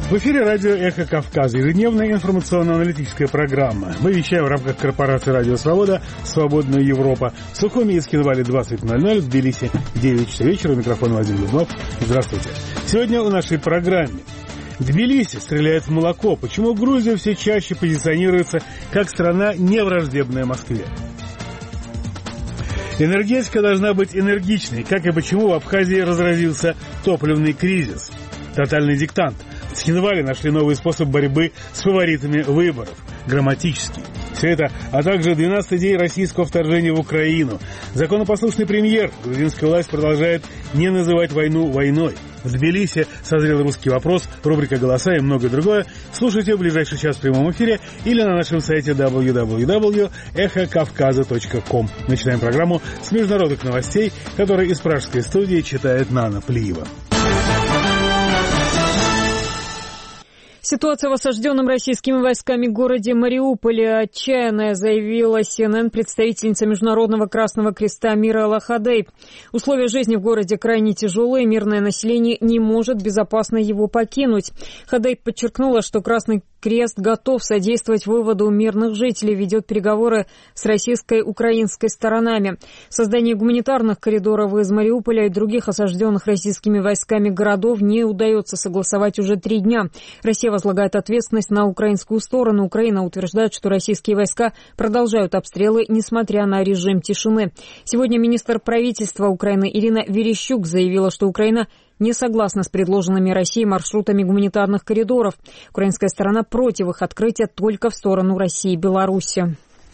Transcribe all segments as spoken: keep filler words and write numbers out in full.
В эфире радио «Эхо Кавказа», ежедневная информационно-аналитическая программа. Мы вещаем в рамках корпорации «Радио Свобода», «Свободная Европа». В Сухуми и Скинвале двадцать ноль ноль, в Тбилиси девять часов вечера. Микрофон Вадим Дубнов. Здравствуйте. Сегодня в нашей программе. Тбилиси стреляет в молоко. Почему Грузия все чаще позиционируется как страна, не враждебная Москве? Энергетика должна быть энергичной. Как и почему в Абхазии разразился топливный кризис? Тотальный диктант. В Цхинвале нашли новый способ борьбы с фаворитами выборов. Грамматический. Все это, а также двенадцатый день российского вторжения в Украину. Законопослушный премьер. Грузинская власть продолжает не называть войну войной. В Тбилиси созрел русский вопрос, рубрика «Голоса» и многое другое. Слушайте в ближайший час в прямом эфире или на нашем сайте дабл ю дабл ю дабл ю точка эхо кавказа точка ком. Начинаем программу с международных новостей, которые из пражской студии читает Нана Плиева. Ситуация в осажденном российскими войсками городе Мариуполе отчаянная, заявила Си Эн Эн представительница Международного Красного Креста Мира Аллахадей. Условия жизни в городе крайне тяжелые, мирное население не может безопасно его покинуть. Хадей подчеркнула, что Красный Крест готов содействовать выводу мирных жителей, ведет переговоры с российской и украинской сторонами. Создание гуманитарных коридоров из Мариуполя и других осажденных российскими войсками городов не удается согласовать уже три дня. Россия возлагает ответственность на украинскую сторону. Украина утверждает, что российские войска продолжают обстрелы, несмотря на режим тишины. Сегодня министр правительства Украины Ирина Верещук заявила, что Украина не согласна с предложенными Россией маршрутами гуманитарных коридоров. Украинская сторона против их открытия только в сторону России и Беларуси.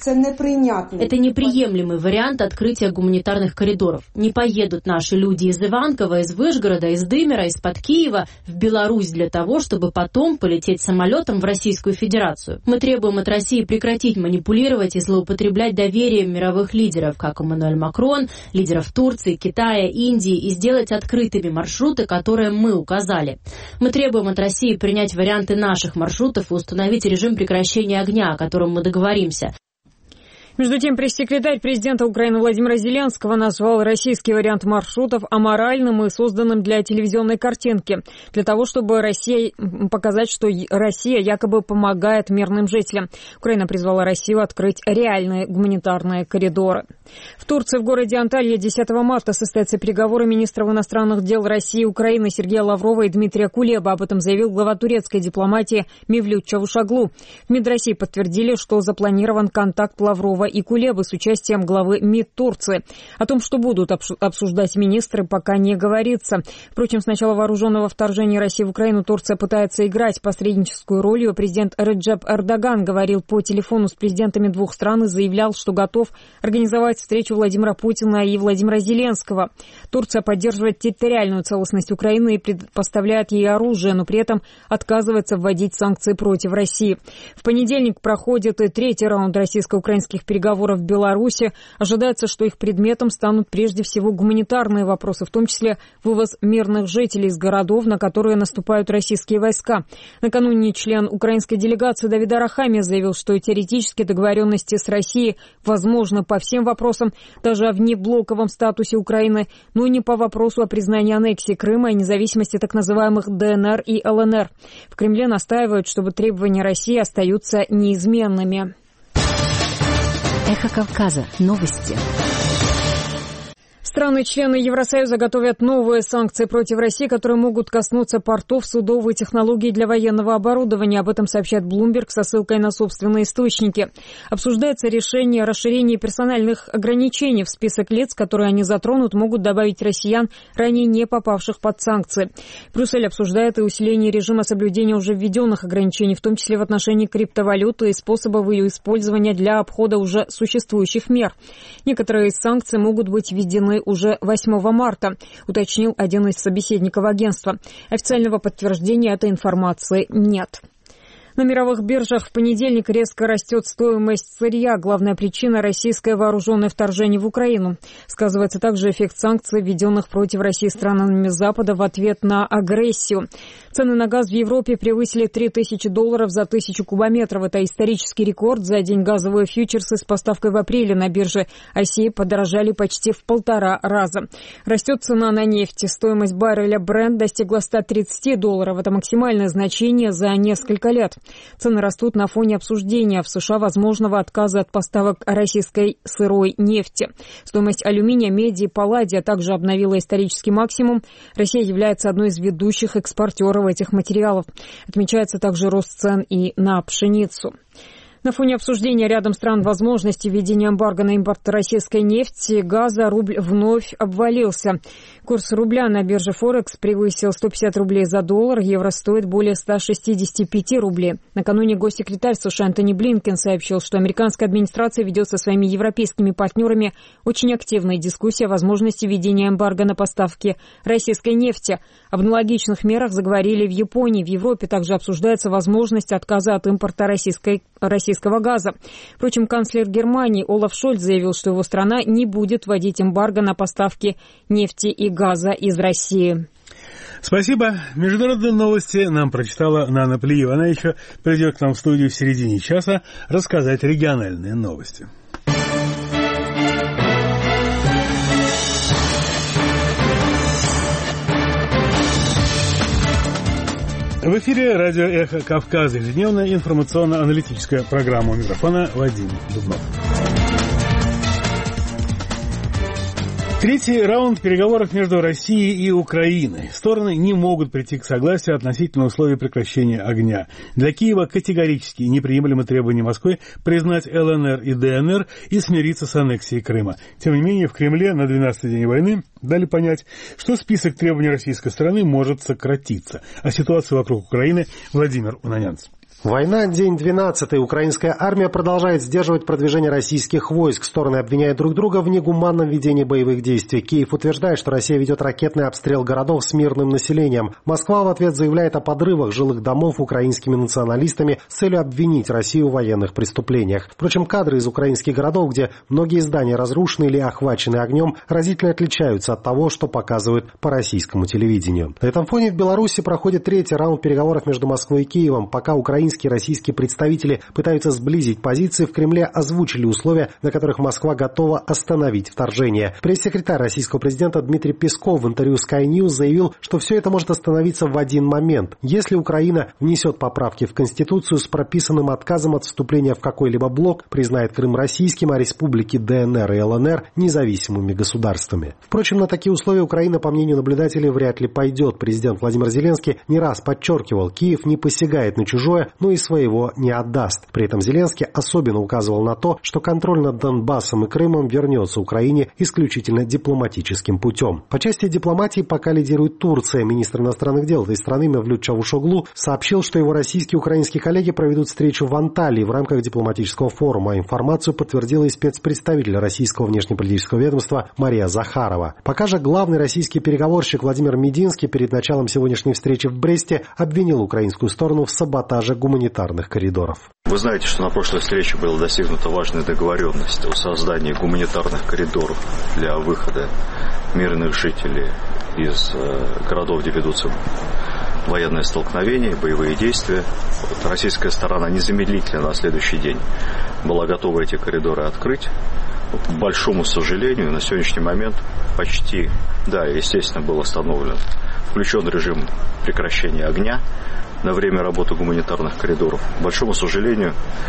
Это неприемлемый вариант открытия гуманитарных коридоров. Не поедут наши люди из Иванкова, из Вышгорода, из Дымера, из-под Киева в Беларусь для того, чтобы потом полететь самолетом в Российскую Федерацию. Мы требуем от России прекратить манипулировать и злоупотреблять доверием мировых лидеров, как Эммануэль Макрон, лидеров Турции, Китая, Индии, и сделать открытыми маршруты, которые мы указали. Мы требуем от России принять варианты наших маршрутов и установить режим прекращения огня, о котором мы договоримся. Между тем, пресс-секретарь президента Украины Владимира Зеленского назвал российский вариант маршрутов аморальным и созданным для телевизионной картинки, для того, чтобы Россия, показать, что Россия якобы помогает мирным жителям. Украина призвала Россию открыть реальные гуманитарные коридоры. В Турции, в городе Анталья, десятого марта состоятся переговоры министров иностранных дел России и Украины Сергея Лаврова и Дмитрия Кулеба. Об этом заявил глава турецкой дипломатии Мевлют Чавушоглу. В МИД России подтвердили, что запланирован контакт Лаврова и Кулебы с участием главы МИД Турции. О том, что будут обсуждать министры, пока не говорится. Впрочем, с начала вооруженного вторжения России в Украину Турция пытается играть посредническую роль. Ее президент Реджеп Эрдоган говорил по телефону с президентами двух стран и заявлял, что готов организовать встречу Владимира Путина и Владимира Зеленского. Турция поддерживает территориальную целостность Украины и предоставляет ей оружие, но при этом отказывается вводить санкции против России. В понедельник проходит и третий раунд российско-украинских переговоров. Переговоров в Беларуси. Ожидается, что их предметом станут прежде всего гуманитарные вопросы, в том числе вывоз мирных жителей из городов, на которые наступают российские войска. Накануне член украинской делегации Давид Арахамия заявил, что теоретически договоренности с Россией возможны по всем вопросам, даже о внеблоковом статусе Украины, но не по вопросу о признании аннексии Крыма и независимости так называемых Дэ Эн Эр и Эл Эн Эр. В Кремле настаивают, чтобы требования России остаются неизменными. Эхо Кавказа. Новости. Страны-члены Евросоюза готовят новые санкции против России, которые могут коснуться портов, судов и технологий для военного оборудования. Об этом сообщает Bloomberg со ссылкой на собственные источники. Обсуждается решение о расширении персональных ограничений. В список лиц, которые они затронут, могут добавить россиян, ранее не попавших под санкции. Брюссель обсуждает и усиление режима соблюдения уже введенных ограничений, в том числе в отношении криптовалюты и способов ее использования для обхода уже существующих мер. Некоторые из санкций могут быть введены уже восьмого марта, уточнил один из собеседников агентства. Официального подтверждения этой информации нет. На мировых биржах в понедельник резко растет стоимость сырья. Главная причина – российское вооруженное вторжение в Украину. Сказывается также эффект санкций, введенных против России странами Запада в ответ на агрессию. Цены на газ в Европе превысили три тысячи долларов за тысячу кубометров. Это исторический рекорд. За день газовые фьючерсы с поставкой в апреле на бирже России подорожали почти в полтора раза. Растет цена на нефть. Стоимость барреля Brent достигла ста тридцати долларов. Это максимальное значение за несколько лет. Цены растут на фоне обсуждения в США возможного отказа от поставок российской сырой нефти. Стоимость алюминия, меди и палладия также обновила исторический максимум. Россия является одной из ведущих экспортеров этих материалов. Отмечается также рост цен и на пшеницу. На фоне обсуждения рядом стран возможности введения эмбарго на импорт российской нефти, газа, рубль вновь обвалился. Курс рубля на бирже Форекс превысил сто пятьдесят рублей за доллар, евро стоит более ста шестидесяти пяти рублей. Накануне госсекретарь США Антони Блинкен сообщил, что американская администрация ведет со своими европейскими партнерами очень активные дискуссии о возможности введения эмбарго на поставки российской нефти. Об аналогичных мерах заговорили в Японии. В Европе также обсуждается возможность отказа от импорта российской российской газа. Впрочем, канцлер Германии Олаф Шольц заявил, что его страна не будет вводить эмбарго на поставки нефти и газа из России. Спасибо. Международные новости нам прочитала Нана Плиева. Она еще придет к нам в студию в середине часа рассказать региональные новости. В эфире радио «Эхо Кавказа», ежедневная информационно-аналитическая программа. У микрофона Вадим Дубнов. Третий раунд переговоров между Россией и Украиной. Стороны не могут прийти к согласию относительно условий прекращения огня. Для Киева категорически неприемлемы требования Москвы признать ЛНР и ДНР и смириться с аннексией Крыма. Тем не менее, в Кремле на двенадцатый день войны дали понять, что список требований российской стороны может сократиться. А ситуацию вокруг Украины Владимир Унанянц. Война, день двенадцатый. Украинская армия продолжает сдерживать продвижение российских войск. Стороны обвиняют друг друга в негуманном ведении боевых действий. Киев утверждает, что Россия ведет ракетный обстрел городов с мирным населением. Москва в ответ заявляет о подрывах жилых домов украинскими националистами с целью обвинить Россию в военных преступлениях. Впрочем, кадры из украинских городов, где многие здания разрушены или охвачены огнем, разительно отличаются от того, что показывают по российскому телевидению. На этом фоне в Беларуси проходит третий раунд переговоров между Москвой и Киевом. Пока украинские и российские представители пытаются сблизить позиции, в Кремле озвучили условия, на которых Москва готова остановить вторжение. Пресс-секретарь российского президента Дмитрий Песков в интервью Sky News заявил, что все это может остановиться в один момент. Если Украина внесет поправки в Конституцию с прописанным отказом от вступления в какой-либо блок, признает Крым российским, а республики ДНР и ЛНР независимыми государствами. Впрочем, на такие условия Украина, по мнению наблюдателей, вряд ли пойдет. Президент Владимир Зеленский не раз подчеркивал, Киев не посягает на чужое, но и своего не отдаст. При этом Зеленский особенно указывал на то, что контроль над Донбассом и Крымом вернется Украине исключительно дипломатическим путем. По части дипломатии пока лидирует Турция. Министр иностранных дел этой страны Мевлют Чавушоглу сообщил, что его российские и украинские коллеги проведут встречу в Анталии в рамках дипломатического форума. Информацию подтвердила и спецпредставитель российского внешнеполитического ведомства Мария Захарова. Пока же главный российский переговорщик Владимир Мединский перед началом сегодняшней встречи в Бресте обвинил украинскую сторону в саботаже гуманитарного гуманитарных коридоров. Вы знаете, что на прошлой встрече была достигнута важная договоренность о создании гуманитарных коридоров для выхода мирных жителей из городов, где ведутся военные столкновения, боевые действия. Вот российская сторона незамедлительно на следующий день была готова эти коридоры открыть. К большому сожалению, на сегодняшний момент почти, да, естественно, был остановлен, включен режим прекращения огня на время работы гуманитарных коридоров. К большому сожалению,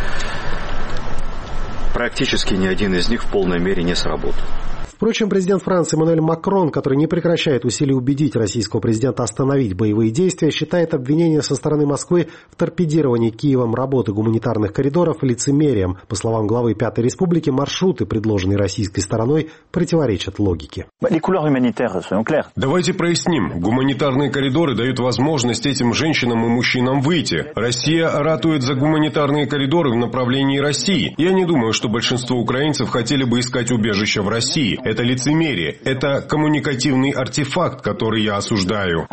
практически ни один из них в полной мере не сработал. Впрочем, президент Франции Эммануэль Макрон, который не прекращает усилий убедить российского президента остановить боевые действия, считает обвинения со стороны Москвы в торпедировании Киевом работы гуманитарных коридоров лицемерием. По словам главы Пятой Республики, маршруты, предложенные российской стороной, противоречат логике. Давайте проясним. Гуманитарные коридоры дают возможность этим женщинам и мужчинам выйти. Россия ратует за гуманитарные коридоры в направлении России. Я не думаю, что большинство украинцев хотели бы искать убежище в России. Это лицемерие, это коммуникативный артефакт, который я осуждаю.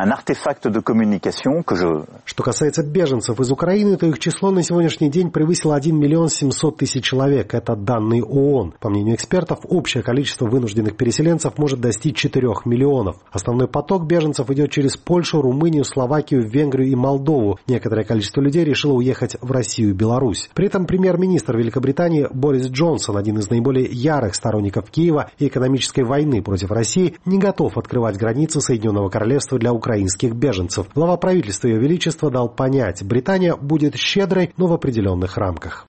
Что касается беженцев из Украины, то их число на сегодняшний день превысило один миллион семьсот тысяч человек. Это данные ООН. По мнению экспертов, общее количество вынужденных переселенцев может достичь четырёх миллионов. Основной поток беженцев идет через Польшу, Румынию, Словакию, Венгрию и Молдову. Некоторое количество людей решило уехать в Россию и Беларусь. При этом премьер-министр Великобритании Борис Джонсон, один из наиболее ярых сторонников Киева и экономической войны против России, не готов открывать границы Соединенного Королевства для украинских беженцев. Глава правительства Ее Величества дал понять, Британия будет щедрой, но в определенных рамках.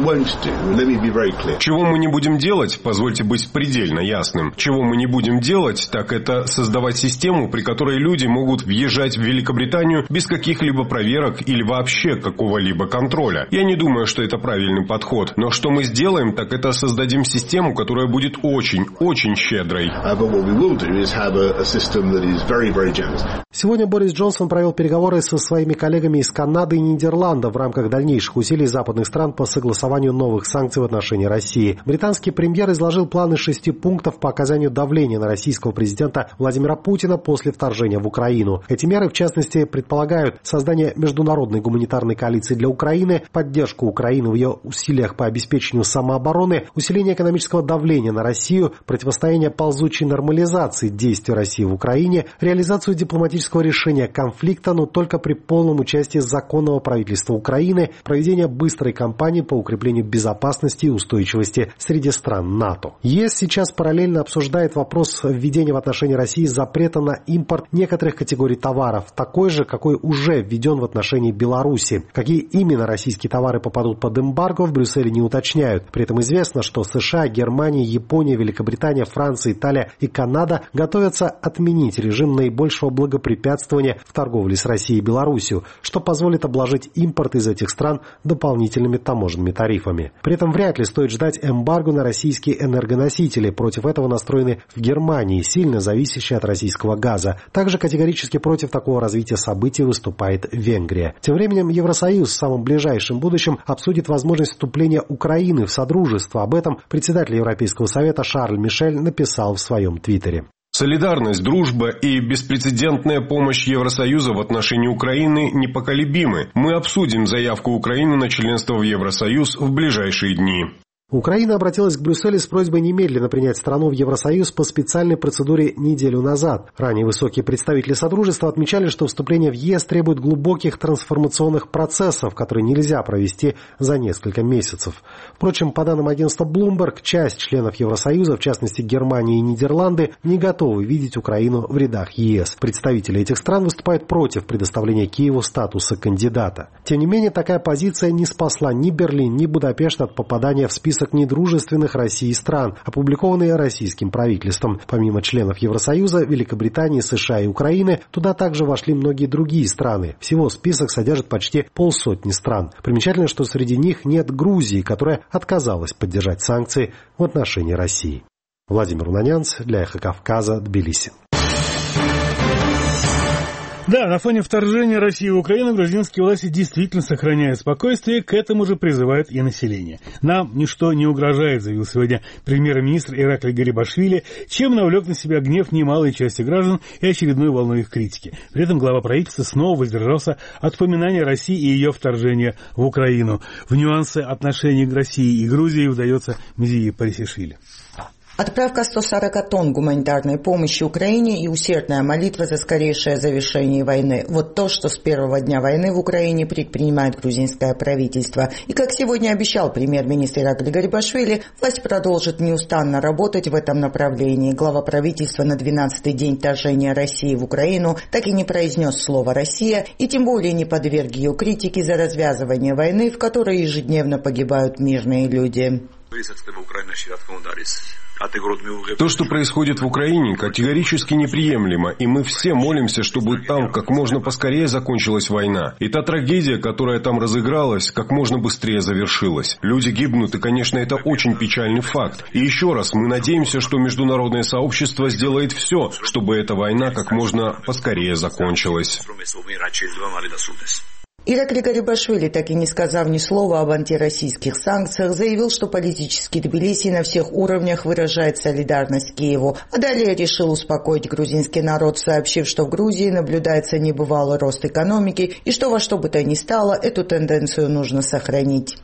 Чего мы не будем делать, позвольте быть предельно ясным, чего мы не будем делать, так это создавать систему, при которой люди могут въезжать в Великобританию без каких-либо проверок или вообще какого-либо контроля. Я не думаю, что это правильный подход, но что мы сделаем, так это создадим систему, которая будет очень, очень щедрой. Сегодня Борис Джонсон провел переговоры со своими коллегами из Канады и Нидерландов в рамках дальнейших усилий западных стран по согласованию новых санкций в отношении России. Британский премьер изложил планы шести пунктов по оказанию давления на российского президента Владимира Путина после вторжения в Украину. Эти меры, в частности, предполагают создание международной гуманитарной коалиции для Украины, поддержку Украины в ее усилиях по обеспечению самообороны, усиление экономического давления на Россию, противостояние ползучей нормализации действий России в Украине, реализацию дипломатического решения конфликта, но только при полном участии законного правительства Украины, проведение быстрой кампании по укреплению безопасности и устойчивости среди стран НАТО. ЕС сейчас параллельно обсуждает вопрос введения в отношении России запрета на импорт некоторых категорий товаров, такой же, какой уже введен в отношении Беларуси. Какие именно российские товары попадут под эмбарго, в Брюсселе не уточняют. При этом известно, что США, Германия, Япония, Великобритания, Франция, Италия и Канада готовятся отменить режим наибольшего благопрепятствования в торговле с Россией и Беларусью, что позволит обложить импорт из этих стран дополнительными таможенными тарифами. При этом вряд ли стоит ждать эмбарго на российские энергоносители. Против этого настроены в Германии, сильно зависящие от российского газа. Также категорически против такого развития событий выступает Венгрия. Тем временем Евросоюз в самом ближайшем будущем обсудит возможность вступления Украины в Содружество. Об этом председатель Европейского совета Шарль Мишель написал в своем твиттере. Солидарность, дружба и беспрецедентная помощь Евросоюза в отношении Украины непоколебимы. Мы обсудим заявку Украины на членство в Евросоюз в ближайшие дни. Украина обратилась к Брюсселю с просьбой немедленно принять страну в Евросоюз по специальной процедуре неделю назад. Ранее высокие представители Содружества отмечали, что вступление в ЕС требует глубоких трансформационных процессов, которые нельзя провести за несколько месяцев. Впрочем, по данным агентства Bloomberg, часть членов Евросоюза, в частности Германия и Нидерланды, не готовы видеть Украину в рядах ЕС. Представители этих стран выступают против предоставления Киеву статуса кандидата. Тем не менее, такая позиция не спасла ни Берлин, ни Будапешт от попадания в список недружественных России стран, опубликованные российским правительством. Помимо членов Евросоюза, Великобритании, США и Украины, туда также вошли многие другие страны. Всего список содержит почти полсотни стран. Примечательно, что среди них нет Грузии, которая отказалась поддержать санкции в отношении России. Владимир Унанянц для Эхо Кавказа, Тбилиси. Да, на фоне вторжения России в Украину грузинские власти действительно сохраняют спокойствие, к этому же призывают и население. Нам ничто не угрожает, заявил сегодня премьер-министр Ираклий Гарибашвили, чем навлек на себя гнев немалой части граждан и очередную волну их критики. При этом глава правительства снова воздержался от поминания России и ее вторжения в Украину. В нюансы отношений к России и Грузии вдается Мзии Парисишвили. Отправка ста сорока тонн гуманитарной помощи Украине и усердная молитва за скорейшее завершение войны. Вот то, что с первого дня войны в Украине предпринимает грузинское правительство. И как сегодня обещал премьер-министр Ираклий Гарибашвили, власть продолжит неустанно работать в этом направлении. Глава правительства на двенадцатый день вторжения России в Украину так и не произнес слово «Россия» и тем более не подверг ее критике за развязывание войны, в которой ежедневно погибают мирные люди. То, что происходит в Украине, категорически неприемлемо, и мы все молимся, чтобы там как можно поскорее закончилась война. И та трагедия, которая там разыгралась, как можно быстрее завершилась. Люди гибнут, и, конечно, это очень печальный факт. И еще раз, мы надеемся, что международное сообщество сделает все, чтобы эта война как можно поскорее закончилась. Иракли Гарибашвили, так и не сказав ни слова об антироссийских санкциях, заявил, что политический Тбилиси на всех уровнях выражает солидарность Киеву. А далее решил успокоить грузинский народ, сообщив, что в Грузии наблюдается небывалый рост экономики и что во что бы то ни стало, эту тенденцию нужно сохранить.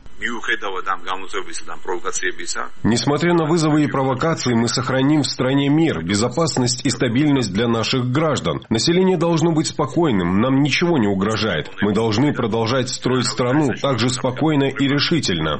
Несмотря на вызовы и провокации, мы сохраним в стране мир, безопасность и стабильность для наших граждан. Население должно быть спокойным, нам ничего не угрожает. Мы должны продолжать строить страну так же спокойно и решительно.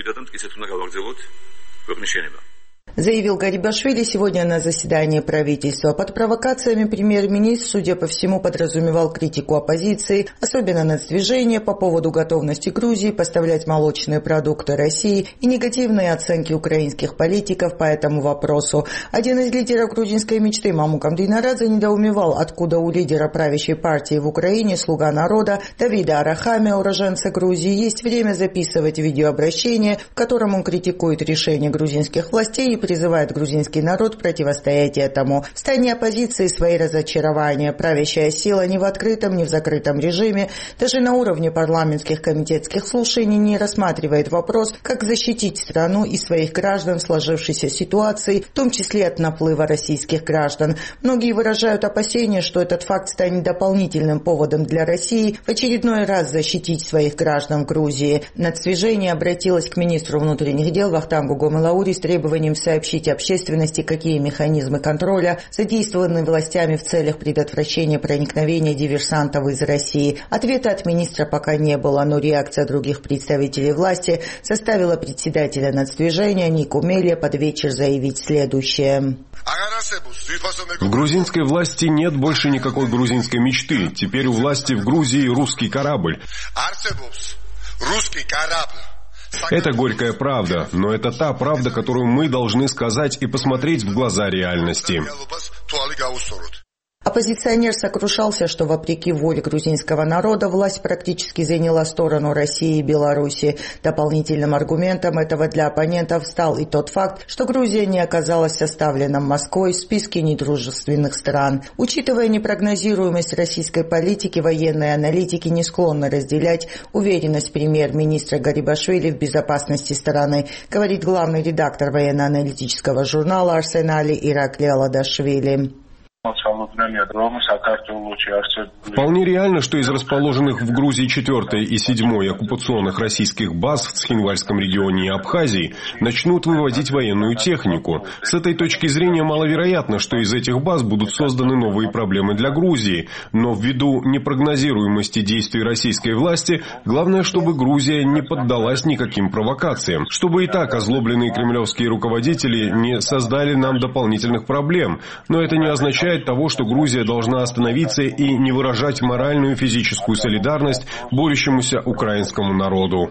Заявил Гарибашвили сегодня на заседании правительства. Под провокациями премьер-министр, судя по всему, подразумевал критику оппозиции, особенно нацдвижения по поводу готовности Грузии поставлять молочные продукты России и негативные оценки украинских политиков по этому вопросу. Один из лидеров грузинской мечты, Мамукам Дынарадзе, недоумевал, откуда у лидера правящей партии в Украине «Слуга народа» Давида Арахамия, уроженца Грузии, есть время записывать видеообращение, в котором он критикует решения грузинских властей и призывает грузинский народ противостоять этому. В стане оппозиции свои разочарования. Правящая сила ни в открытом, ни в закрытом режиме, даже на уровне парламентских комитетских слушаний не рассматривает вопрос, как защитить страну и своих граждан в сложившейся ситуации, в том числе от наплыва российских граждан. Многие выражают опасения, что этот факт станет дополнительным поводом для России в очередной раз защитить своих граждан в Грузии. Нацдвижение обратилось к министру внутренних дел Вахтангу Гомелаури с требованием сообщить общественности, какие механизмы контроля задействованы властями в целях предотвращения проникновения диверсантов из России. Ответа от министра пока не было, но реакция других представителей власти заставила председателя нацдвижения Нику Мелия под вечер заявить следующее. В грузинской власти нет больше никакой грузинской мечты. Теперь у власти в Грузии русский корабль. Русский корабль. Это горькая правда, но это та правда, которую мы должны сказать и посмотреть в глаза реальности. Оппозиционер сокрушался, что вопреки воле грузинского народа власть практически заняла сторону России и Беларуси. Дополнительным аргументом этого для оппонентов стал и тот факт, что Грузия не оказалась составлена Москвой в списке недружественных стран. Учитывая непрогнозируемость российской политики, военные аналитики не склонны разделять уверенность премьер-министра Гарибашвили в безопасности страны, говорит главный редактор военно-аналитического журнала «Арсен Али» Иракли Аладашвили. Вполне реально, что из расположенных в Грузии четвертой и седьмой оккупационных российских баз в Цхинвальском регионе и Абхазии начнут выводить военную технику. С этой точки зрения маловероятно, что из этих баз будут созданы новые проблемы для Грузии. Но ввиду непрогнозируемости действий российской власти, главное, чтобы Грузия не поддалась никаким провокациям. Чтобы и так озлобленные кремлевские руководители не создали нам дополнительных проблем. Но это не означает того, что Грузия должна остановиться и не выражать моральную и физическую солидарность борющемуся украинскому народу.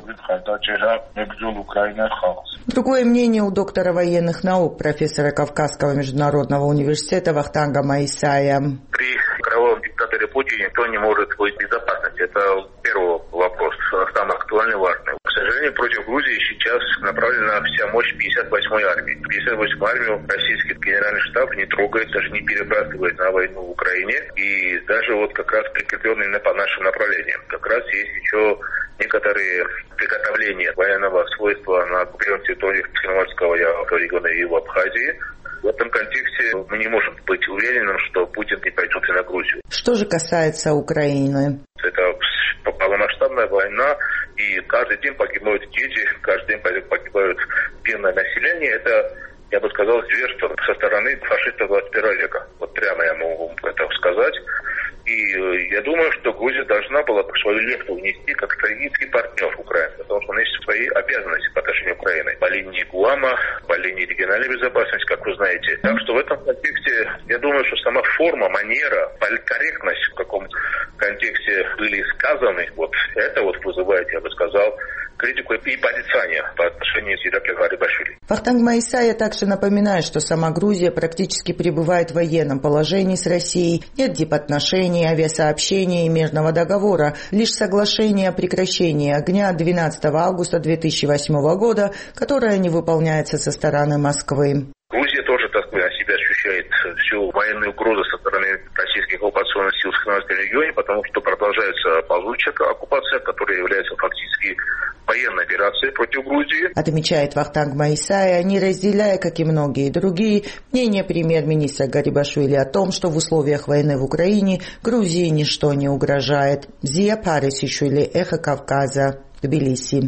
Другое мнение у доктора военных наук, профессора Кавказского международного университета Вахтанга Маисая. При кровавом диктаторе Путине никто не может быть в безопасности. Это первый вопрос, самый актуальный, важный. К сожалению, против Грузии сейчас направлена вся мощь пятьдесят восьмой армии. пятьдесят восьмую армию российский генеральный штаб не трогает, даже не перебрасывает на войну в Украине. И даже вот как раз прикрепленные по нашим направлениям. Как раз есть еще некоторые приготовления военного свойства на оккупированных территориях Цхинвальского региона и в Абхазии. В этом контексте мы не можем быть уверенным, что Путин не пойдет и на Грузию. Что же касается Украины? Это полномасштабная война, и каждый день погибают дети, каждый день погибают мирное население. Это, я бы сказал, зверство со стороны фашистов двадцать первого века. Вот прямо я могу это сказать. И я думаю, что Грузия должна была свою лепту внести как стратегический партнер Украины, потому что она есть свои обязанности по отношению к Украине. По линии ГУАМа, по линии региональной безопасности, как вы знаете. Так что в этом контексте, я думаю, что сама форма, манера, политкорректность, в каком контексте были сказаны, вот это вот вызывает, я бы сказал, критику и порицание по отношению к Иракли Гарибашвили. Вахтанг Маисая также напоминает, что сама Грузия практически пребывает в военном положении с Россией. Нет дипотношений, авиасообщения и мирного договора. Лишь соглашение о прекращении огня двенадцатого августа две тысячи восьмого года, которое не выполняется со стороны Москвы. Грузия тоже, так сказать, себя ощущает ощущает всю военную угрозу со стороны российских оккупационных сил в Херсонском регионе, потому что продолжается ползучая оккупация, которая является фактически военной операцией против Грузии. Отмечает Вахтанг Маисая, не разделяя, как и многие другие, мнение премьер-министра Гарибашвили о том, что в условиях войны в Украине Грузии ничто не угрожает. Зия Парисишвили, Эхо Кавказа, Тбилиси.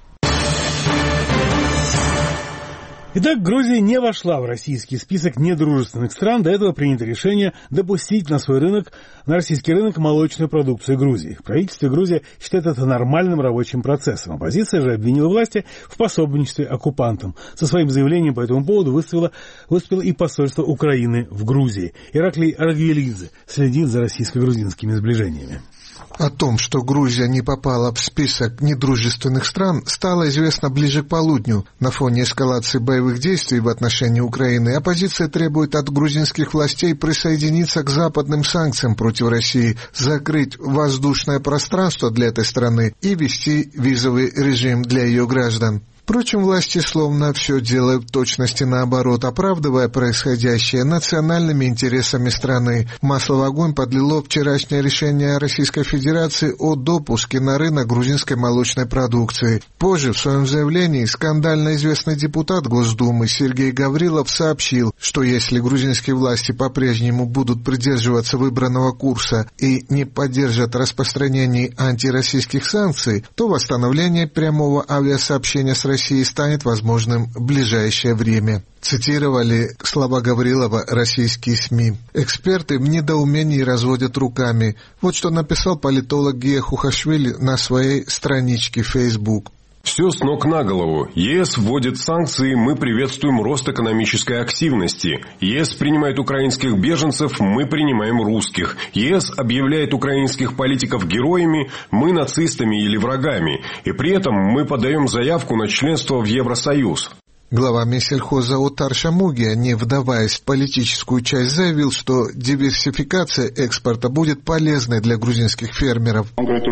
Итак, Грузия не вошла в российский список недружественных стран. До этого принято решение допустить на свой рынок, на российский рынок молочную продукцию Грузии. Правительство Грузии считает это нормальным рабочим процессом. Оппозиция же обвинила власти в пособничестве оккупантам. Со своим заявлением по этому поводу выступило, выступило и посольство Украины в Грузии. Ираклий Аргвелидзе следит за российско-грузинскими сближениями. О том, что Грузия не попала в список недружественных стран, стало известно ближе к полудню. На фоне эскалации боевых действий в отношении Украины оппозиция требует от грузинских властей присоединиться к западным санкциям против России, закрыть воздушное пространство для этой страны и ввести визовый режим для ее граждан. Впрочем, власти словно все делают в точности наоборот, оправдывая происходящее национальными интересами страны. Масло в огонь подлило вчерашнее решение Российской Федерации о допуске на рынок грузинской молочной продукции. Позже в своем заявлении скандально известный депутат Госдумы Сергей Гаврилов сообщил, что если грузинские власти по-прежнему будут придерживаться выбранного курса и не поддержат распространение антироссийских санкций, то восстановление прямого авиасообщения с Россией России станет возможным в ближайшее время. Цитировали слова Гаврилова российские СМИ. Эксперты в недоумении разводят руками. Вот что написал политолог Гия Хухашвили на своей страничке в Facebook. Все с ног на голову. ЕС вводит санкции, мы приветствуем рост экономической активности. ЕС принимает украинских беженцев, мы принимаем русских. ЕС объявляет украинских политиков героями, мы нацистами или врагами. И при этом мы подаем заявку на членство в Евросоюз. Глава Минсельхоза Отар Шамугия, не вдаваясь в политическую часть, заявил, что диверсификация экспорта будет полезной для грузинских фермеров.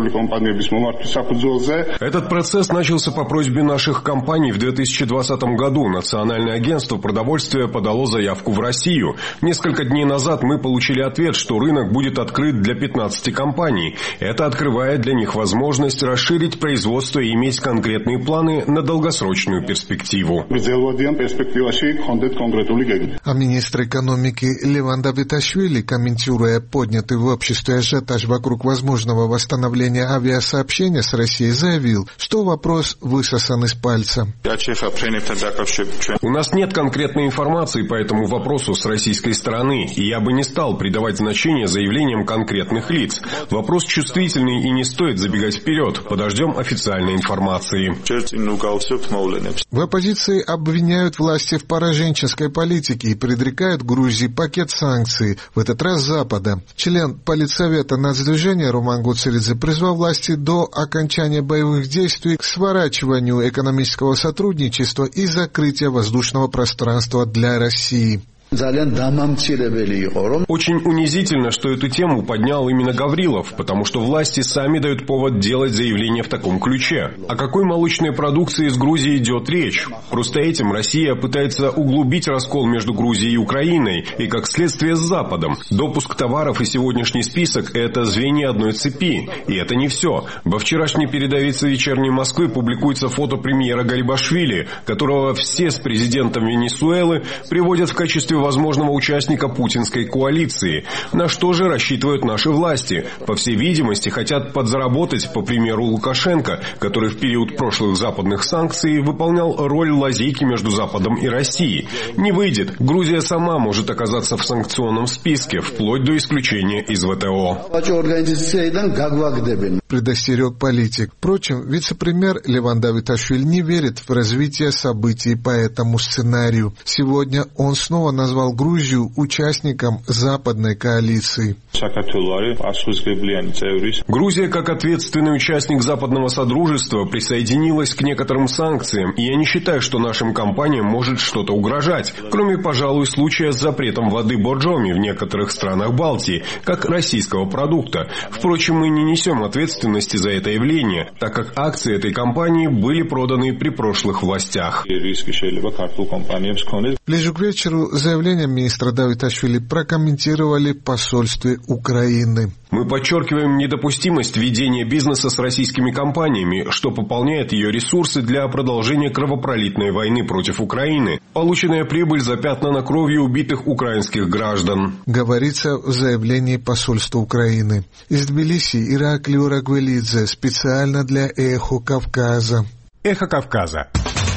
Этот процесс начался по просьбе наших компаний в две тысячи двадцатом году. Национальное агентство продовольствия подало заявку в Россию. Несколько дней назад мы получили ответ, что рынок будет открыт для пятнадцати компаний. Это открывает для них возможность расширить производство и иметь конкретные планы на долгосрочную перспективу. А министр экономики Леван Давиташвили, комментируя поднятый в обществе ажиотаж вокруг возможного восстановления авиасообщения с Россией, заявил, что вопрос высосан из пальца. У нас нет конкретной информации по этому вопросу с российской стороны, и я бы не стал придавать значение заявлениям конкретных лиц. Вопрос чувствительный и не стоит забегать вперед. Подождем официальной информации. В оппозиции обвиняют власти в пораженческой политике и предрекают Грузии пакет санкций, в этот раз Запада. Член Политсовета нацдвижения Роман Гуцеридзе призвал власти до окончания боевых действий к сворачиванию экономического сотрудничества и закрытия воздушного пространства для России. Очень унизительно, что эту тему поднял именно Гаврилов, потому что власти сами дают повод делать заявление в таком ключе. О какой молочной продукции из Грузии идет речь? Просто этим Россия пытается углубить раскол между Грузией и Украиной, и как следствие с Западом. Допуск товаров и сегодняшний список – это звенья одной цепи. И это не все. Во вчерашней передовице «Вечерней Москвы» публикуется фото премьера Гарибашвили, которого все с президентом Венесуэлы приводят в качестве возможного участника путинской коалиции. На что же рассчитывают наши власти? По всей видимости, хотят подзаработать, по примеру Лукашенко, который в период прошлых западных санкций выполнял роль лазейки между Западом и Россией. Не выйдет. Грузия сама может оказаться в санкционном списке, вплоть до исключения из ВТО. Предостерег политик. Впрочем, вице-премьер Леван Давиташвили не верит в развитие событий по этому сценарию. Сегодня он снова назвал Грузию участником западной коалиции. Грузия, как ответственный участник западного содружества, присоединилась к некоторым санкциям, и я не считаю, что нашим компаниям может что-то угрожать, кроме, пожалуй, случая с запретом воды боржоми в некоторых странах Балтии, как российского продукта. Впрочем, мы не несем ответственности за это явление, так как акции этой компании были проданы при прошлых властях. Ближе к вечеру за заявление министра Давиташвили прокомментировали в посольстве Украины. Мы подчеркиваем недопустимость ведения бизнеса с российскими компаниями, что пополняет ее ресурсы для продолжения кровопролитной войны против Украины. Полученная прибыль запятнана кровью убитых украинских граждан. Говорится в заявлении посольства Украины. Из Тбилиси Ираклий Урагвелидзе специально для «Эхо Кавказа». «Эхо Кавказа».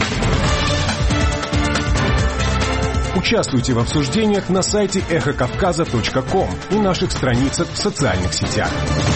Участвуйте в обсуждениях на сайте эхо кавказа точка ком и наших страницах в социальных сетях.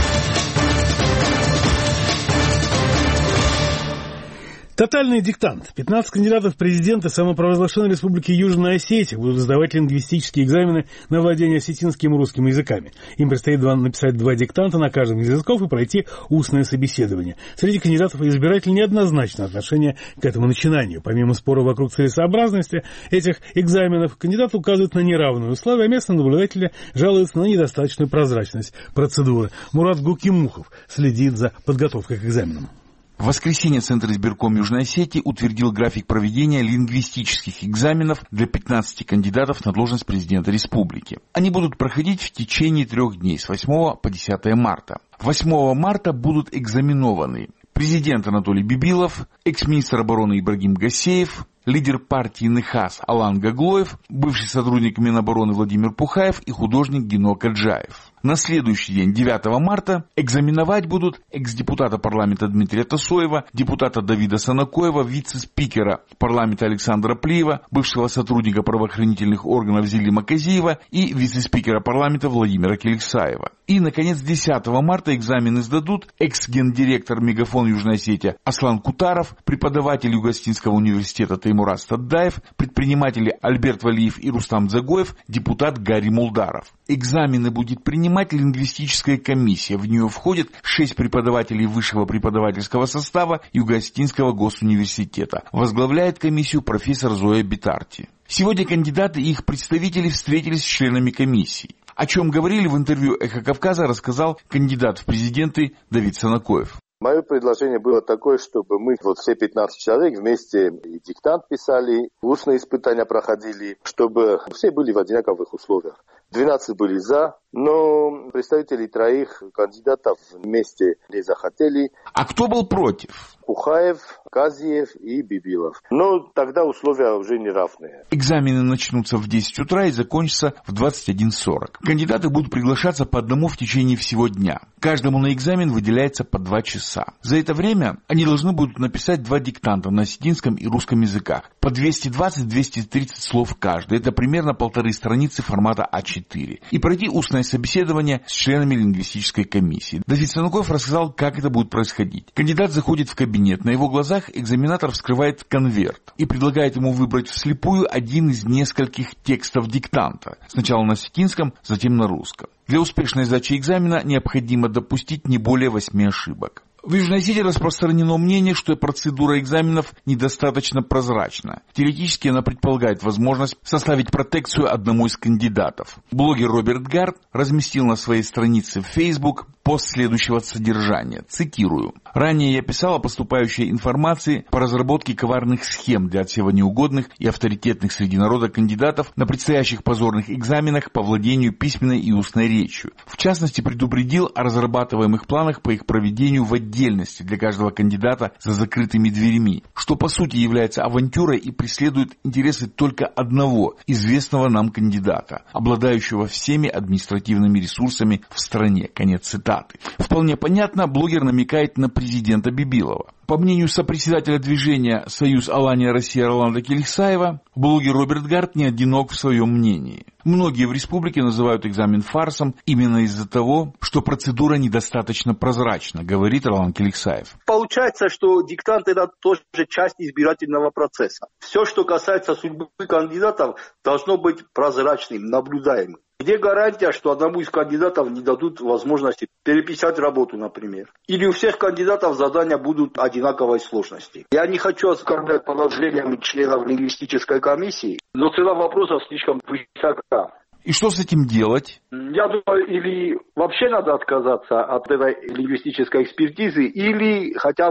Тотальный диктант. пятнадцать кандидатов в президенты самопровозглашенной республики Южная Осетия будут сдавать лингвистические экзамены на владение осетинским и русским языками. Им предстоит два, написать два диктанта на каждом из языков и пройти устное собеседование. Среди кандидатов и избирателей неоднозначное отношение к этому начинанию. Помимо спора вокруг целесообразности этих экзаменов, кандидаты указывают на неравные условия, а местные наблюдатели жалуются на недостаточную прозрачность процедуры. Мурат Гукимухов следит за подготовкой к экзаменам. В воскресенье Центр избирком Южной Осетии утвердил график проведения лингвистических экзаменов для пятнадцати кандидатов на должность президента республики. Они будут проходить в течение трех дней с восьмого по десятое марта. восьмого марта будут экзаменованы президент Анатолий Бибилов, экс-министр обороны Ибрагим Гасеев, лидер партии НХАС Алан Гаглоев, бывший сотрудник Минобороны Владимир Пухаев и художник Гино Каджаев. На следующий день, девятого марта, экзаменовать будут экс-депутата парламента Дмитрия Тасоева, депутата Давида Санакоева, вице-спикера парламента Александра Плиева, бывшего сотрудника правоохранительных органов Зилима Казиева и вице-спикера парламента Владимира Келексаева. И, наконец, десятого марта экзамены сдадут экс-гендиректор Мегафон Южной Осетии Аслан Кутаров, преподаватель Юго-Осетинского университета Таймурат Стаддаев, предприниматели Альберт Валиев и Рустам Дзагоев, депутат Гарри Мулдаров. Экзамены будет принимать лингвистическая комиссия. В нее входят шесть преподавателей высшего преподавательского состава Юго-Осетинского госуниверситета. Возглавляет комиссию профессор Зоя Битарти. Сегодня кандидаты и их представители встретились с членами комиссии. О чем говорили в интервью «Эхо Кавказа», рассказал кандидат в президенты Давид Санакоев. Мое предложение было такое, чтобы мы, вот все пятнадцать человек, вместе и диктант писали, устные испытания проходили, чтобы все были в одинаковых условиях. двенадцать были за, но представители троих кандидатов вместе не захотели. А кто был против? Пухаев, Казиев и Бибилов. Но тогда условия уже неравные. Экзамены начнутся в десять утра и закончатся в двадцать один сорок. Кандидаты будут приглашаться по одному в течение всего дня. Каждому на экзамен выделяется по два часа. За это время они должны будут написать два диктанта на осетинском и русском языках. По двести двадцать - двести тридцать слов каждый. Это примерно полторы страницы формата а четыре. И пройти устное собеседование с членами лингвистической комиссии. Давид Санакоев рассказал, как это будет происходить. Кандидат заходит в кабинет. На его глазах экзаменатор вскрывает конверт и предлагает ему выбрать вслепую один из нескольких текстов диктанта. Сначала на осетинском, затем на русском. Для успешной сдачи экзамена необходимо допустить не более восьми ошибок. В Южной Осетии распространено мнение, что процедура экзаменов недостаточно прозрачна. Теоретически она предполагает возможность составить протекцию одному из кандидатов. Блогер Роберт Гард разместил на своей странице в Facebook пост следующего содержания. Цитирую. «Ранее я писал о поступающей информации по разработке коварных схем для отсева неугодных и авторитетных среди народа кандидатов на предстоящих позорных экзаменах по владению письменной и устной речью. В частности, предупредил о разрабатываемых планах по их проведению в отдельности для каждого кандидата за закрытыми дверьми, что по сути является авантюрой и преследует интересы только одного известного нам кандидата, обладающего всеми административными ресурсами в стране». Конец цитаты. Вполне понятно, блогер намекает на президента Бибилова. По мнению сопредседателя движения «Союз Алания Россия» Роланда Келексаева, блогер Роберт Гард не одинок в своем мнении. Многие в республике называют экзамен фарсом именно из-за того, что процедура недостаточно прозрачна, говорит Роланд Келексаев. Получается, что диктант — это тоже часть избирательного процесса. Все, что касается судьбы кандидатов, должно быть прозрачным, наблюдаемым. Где гарантия, что одному из кандидатов не дадут возможности переписать работу, например? Или у всех кандидатов задания будут одинаковой сложности? Я не хочу оскорблять положением членов лингвистической комиссии, но цена вопросов слишком высока. И что с этим делать? Я думаю, или вообще надо отказаться от этой лингвистической экспертизы, или хотя бы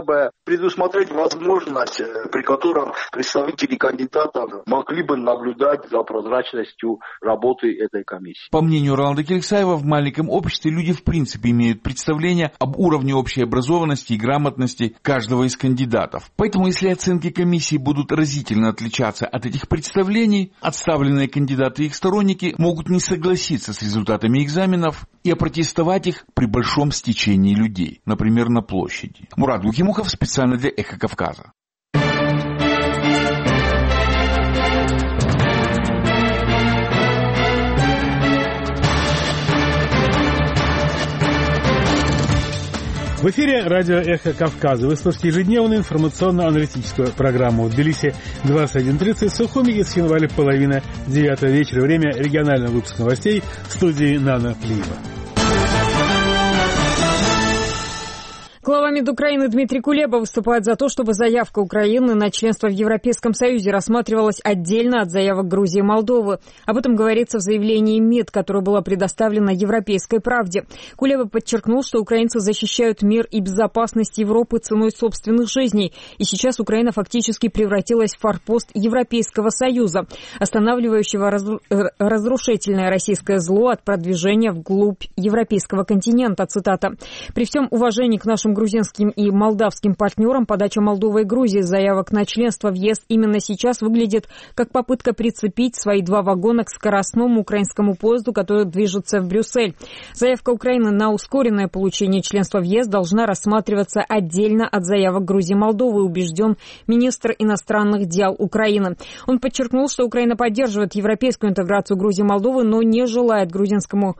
предусмотреть возможность, при которой представители кандидатов могли бы наблюдать за прозрачностью работы этой комиссии. По мнению Роланда Кирксаева, в маленьком обществе люди в принципе имеют представление об уровне общей образованности и грамотности каждого из кандидатов. Поэтому, если оценки комиссии будут разительно отличаться от этих представлений, отставленные кандидаты и их сторонники могут не согласиться с результатами экзаменов и опротестовать их при большом стечении людей, например, на площади. Мурат Гухимухов специально для «Эхо Кавказа». В эфире радио «Эхо Кавказа». Вы слушаете ежедневную информационно-аналитическую программу в Тбилиси двадцать один тридцать, в Сухуми и Цхинвале половина девятого вечера. Время регионального выпуска новостей в студии Нана Плиева. Глава МИД Украины Дмитрий Кулеба выступает за то, чтобы заявка Украины на членство в Европейском Союзе рассматривалась отдельно от заявок Грузии и Молдовы. Об этом говорится в заявлении МИД, которое было предоставлено «Европейской правде». Кулеба подчеркнул, что украинцы защищают мир и безопасность Европы ценой собственных жизней. И сейчас Украина фактически превратилась в форпост Европейского Союза, останавливающего разрушительное российское зло от продвижения вглубь европейского континента. Цитата. «При всем уважении к нашим грузинским и молдавским партнерам, подача Молдовы и Грузии заявок на членство в ЕС именно сейчас выглядит как попытка прицепить свои два вагона к скоростному украинскому поезду, который движется в Брюссель. Заявка Украины на ускоренное получение членства в ЕС должна рассматриваться отдельно от заявок Грузии и Молдовы, убежден министр иностранных дел Украины. Он подчеркнул, что Украина поддерживает европейскую интеграцию Грузии и Молдовы, но не желает грузинскому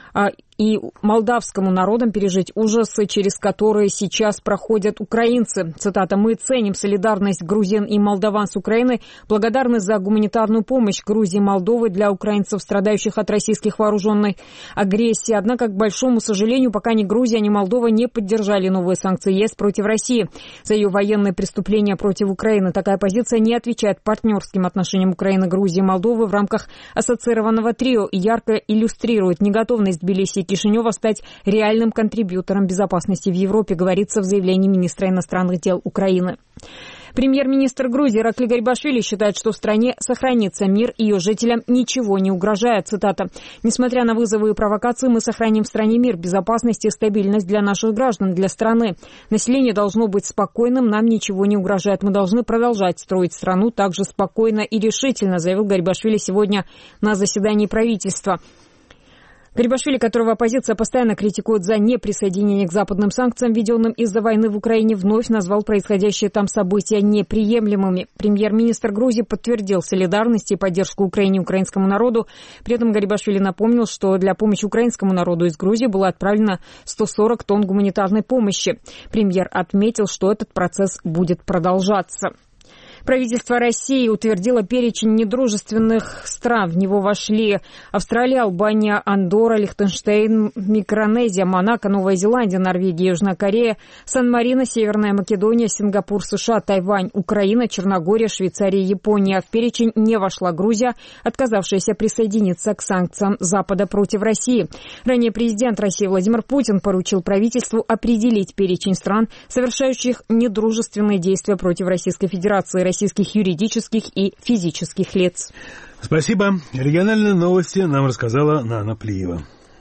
и молдавскому народам пережить ужасы, через которые сейчас проходят украинцы. Цитата. «Мы ценим солидарность грузин и молдаван с Украиной, благодарны за гуманитарную помощь Грузии и Молдовы для украинцев, страдающих от российских вооруженной агрессии. Однако, к большому сожалению, пока ни Грузия, ни Молдова не поддержали новые санкции ЕС против России за ее военные преступления против Украины. Такая позиция не отвечает партнерским отношениям Украины, Грузии и Молдовы в рамках ассоциированного трио и ярко иллюстрирует неготовность Тбилиси и Кишинева стать реальным контрибьютором безопасности в Европе», говорится в заявлении министра иностранных дел Украины. Премьер-министр Грузии Иракли Гарибашвили считает, что в стране сохранится мир, ее жителям ничего не угрожает. Цитата. «Несмотря на вызовы и провокации, мы сохраним в стране мир, безопасность и стабильность для наших граждан, для страны. Население должно быть спокойным, нам ничего не угрожает. Мы должны продолжать строить страну также спокойно и решительно», заявил Гарибашвили сегодня на заседании правительства. Гарибашвили, которого оппозиция постоянно критикует за неприсоединение к западным санкциям, введенным из-за войны в Украине, вновь назвал происходящие там события неприемлемыми. Премьер-министр Грузии подтвердил солидарность и поддержку Украине и украинскому народу. При этом Гарибашвили напомнил, что для помощи украинскому народу из Грузии было отправлено сто сорок тонн гуманитарной помощи. Премьер отметил, что этот процесс будет продолжаться. Правительство России утвердило перечень недружественных стран. В него вошли Австралия, Албания, Андорра, Лихтенштейн, Микронезия, Монако, Новая Зеландия, Норвегия, Южная Корея, Сан-Марино, Северная Македония, Сингапур, США, Тайвань, Украина, Черногория, Швейцария, Япония. В перечень не вошла Грузия, отказавшаяся присоединиться к санкциям Запада против России. Ранее президент России Владимир Путин поручил правительству определить перечень стран, совершающих недружественные действия против Российской Федерации, российских юридических и физических лиц. Спасибо. Региональные новости нам рассказала Нана Плиева.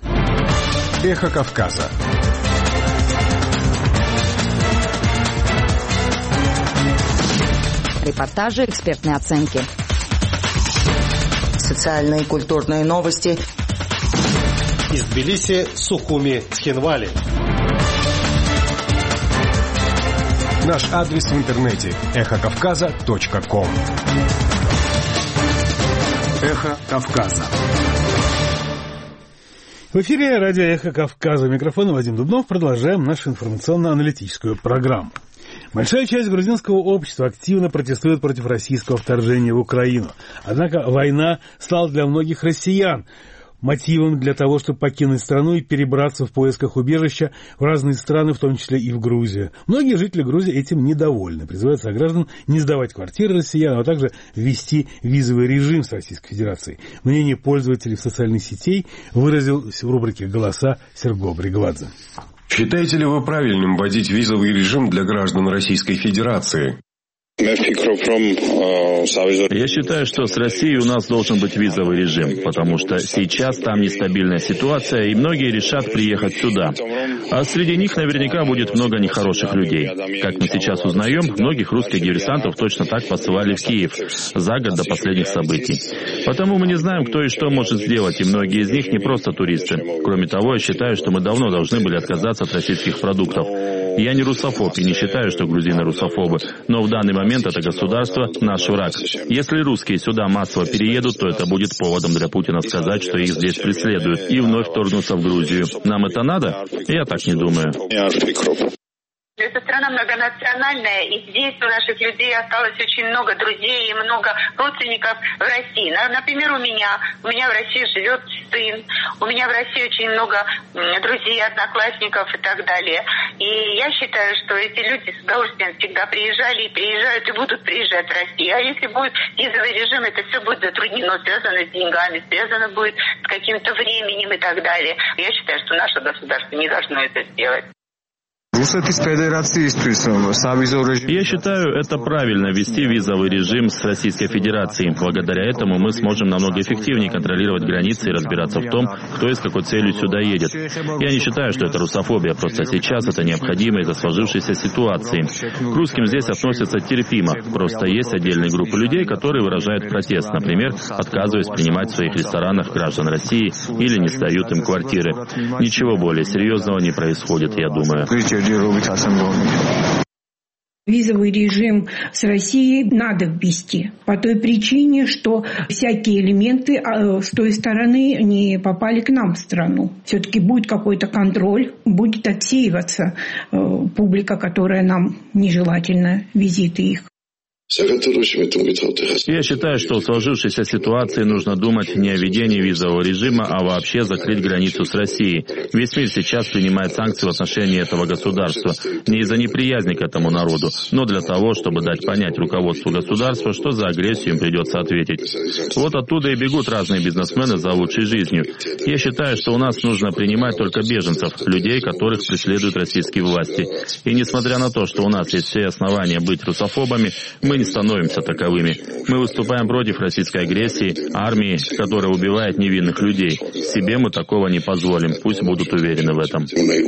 Эхо Кавказа. Репортажи, экспертные оценки. Социальные и культурные новости. Из Тбилиси, Сухуми, Цхинвали. Наш адрес в интернете эхо кавказа точка ком. Эхо Кавказа. В эфире радио «Эхо Кавказа». Микрофон Вадим Дубнов. Продолжаем нашу информационно-аналитическую программу. Большая часть грузинского общества активно протестует против российского вторжения в Украину. Однако война стала для многих россиян мотивом для того, чтобы покинуть страну и перебраться в поисках убежища в разные страны, в том числе и в Грузию. Многие жители Грузии этим недовольны. Призывают граждан не сдавать квартиры россиян, а также ввести визовый режим с Российской Федерацией. Мнение пользователей социальных сетей выразил в рубрике «Голоса» Серго Бригвадзе. Считаете ли вы правильным вводить визовый режим для граждан Российской Федерации? Я считаю, что с Россией у нас должен быть визовый режим, потому что сейчас там нестабильная ситуация, и многие решат приехать сюда. А среди них наверняка будет много нехороших людей. Как мы сейчас узнаем, многих русских диверсантов точно так посылали в Киев за год до последних событий. Потому мы не знаем, кто и что может сделать, и многие из них не просто туристы. Кроме того, я считаю, что мы давно должны были отказаться от российских продуктов. Я не русофоб и не считаю, что грузины русофобы, но в данный момент это государство наш враг. Если русские сюда массово переедут, то это будет поводом для Путина сказать, что их здесь преследуют, и вновь вторгнуться в Грузию. Нам это надо? Я так не думаю. Эта страна многонациональная, и здесь у наших людей осталось очень много друзей и много родственников в России. Например, у меня, у меня в России живет сын, у меня в России очень много друзей, одноклассников и так далее. И я считаю, что эти люди с удовольствием всегда приезжали и приезжают, и будут приезжать в Россию. А если будет визовый режим, это все будет затруднено, связано с деньгами, связано будет с каким-то временем и так далее. Я считаю, что наше государство не должно это сделать. Я считаю, это правильно ввести визовый режим с Российской Федерацией. Благодаря этому мы сможем намного эффективнее контролировать границы и разбираться в том, кто и с какой целью сюда едет. Я не считаю, что это русофобия, просто сейчас это необходимо из-за сложившейся ситуации. К русским здесь относятся терпимо, просто есть отдельные группы людей, которые выражают протест, например, отказываясь принимать в своих ресторанах граждан России или не сдают им квартиры. Ничего более серьезного не происходит, я думаю. Визовый режим с Россией надо ввести по той причине, что всякие элементы с той стороны не попали к нам в страну. Все-таки будет какой-то контроль, будет отсеиваться публика, которая нам нежелательна, визиты их. Я считаю, что в сложившейся ситуации нужно думать не о введении визового режима, а вообще закрыть границу с Россией. Весь мир сейчас принимает санкции в отношении этого государства. Не из-за неприязни к этому народу, но для того, чтобы дать понять руководству государства, что за агрессию им придется ответить. Вот оттуда и бегут разные бизнесмены за лучшей жизнью. Я считаю, что у нас нужно принимать только беженцев, людей, которых преследуют российские власти. И несмотря на то, что у нас есть все основания быть русофобами, мы не становимся таковыми. Мы выступаем против российской агрессии, армии, которая убивает невинных людей. Себе мы такого не позволим. Пусть будут уверены в этом.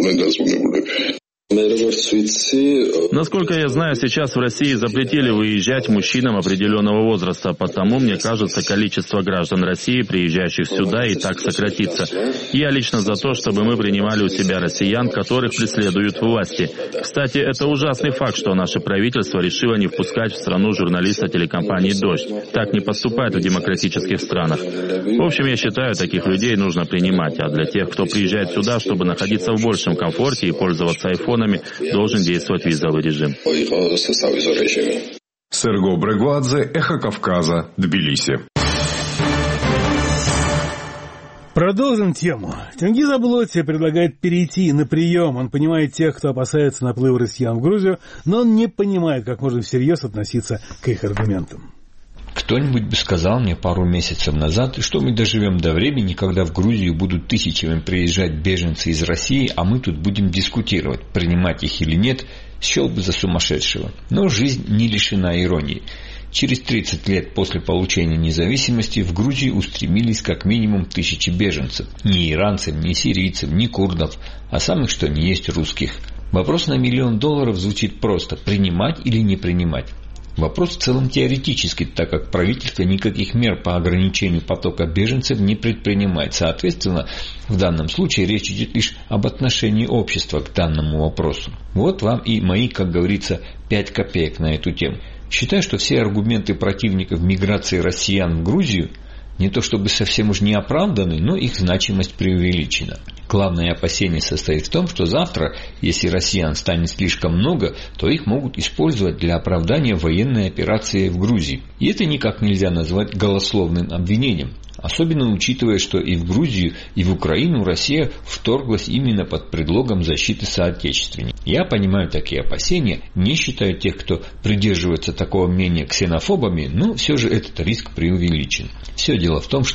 Насколько я знаю, сейчас в России запретили выезжать мужчинам определенного возраста, потому, мне кажется, количество граждан России, приезжающих сюда, и так сократится. Я лично за то, чтобы мы принимали у себя россиян, которых преследуют власти. Кстати, это ужасный факт, что наше правительство решило не впускать в страну журналиста телекомпании «Дождь». Так не поступают в демократических странах. В общем, я считаю, таких людей нужно принимать, а для тех, кто приезжает сюда, чтобы находиться в большем комфорте и пользоваться айфонами, должен действовать визовый режим. Серго Брегвадзе, Эхо Кавказа, Тбилиси. Продолжим тему. Тенгиз Аблоти предлагает перейти на прием. Он понимает тех, кто опасается наплыва россиян в Грузию, но он не понимает, как можно всерьез относиться к их аргументам. Кто-нибудь бы сказал мне пару месяцев назад, что мы доживем до времени, когда в Грузию будут тысячами приезжать беженцы из России, а мы тут будем дискутировать, принимать их или нет, счел бы за сумасшедшего. Но жизнь не лишена иронии. Через тридцать лет после получения независимости в Грузию устремились как минимум тысячи беженцев. Ни иранцев, ни сирийцев, ни курдов, а самых что ни есть русских. Вопрос на миллион долларов звучит просто: принимать или не принимать? Вопрос в целом теоретический, так как правительство никаких мер по ограничению потока беженцев не предпринимает. Соответственно, в данном случае речь идет лишь об отношении общества к данному вопросу. Вот вам и мои, как говорится, пять копеек на эту тему. Считаю, что все аргументы противников миграции россиян в Грузию не то чтобы совсем уж не оправданы, но их значимость преувеличена. Главное опасение состоит в том, что завтра, если россиян станет слишком много, то их могут использовать для оправдания военной операции в Грузии. И это никак нельзя назвать голословным обвинением. Особенно учитывая, что и в Грузию, и в Украину Россия вторглась именно под предлогом защиты соотечественников. Я понимаю такие опасения, не считаю тех, кто придерживается такого мнения, ксенофобами, но все же этот риск преувеличен. Все дело в том, что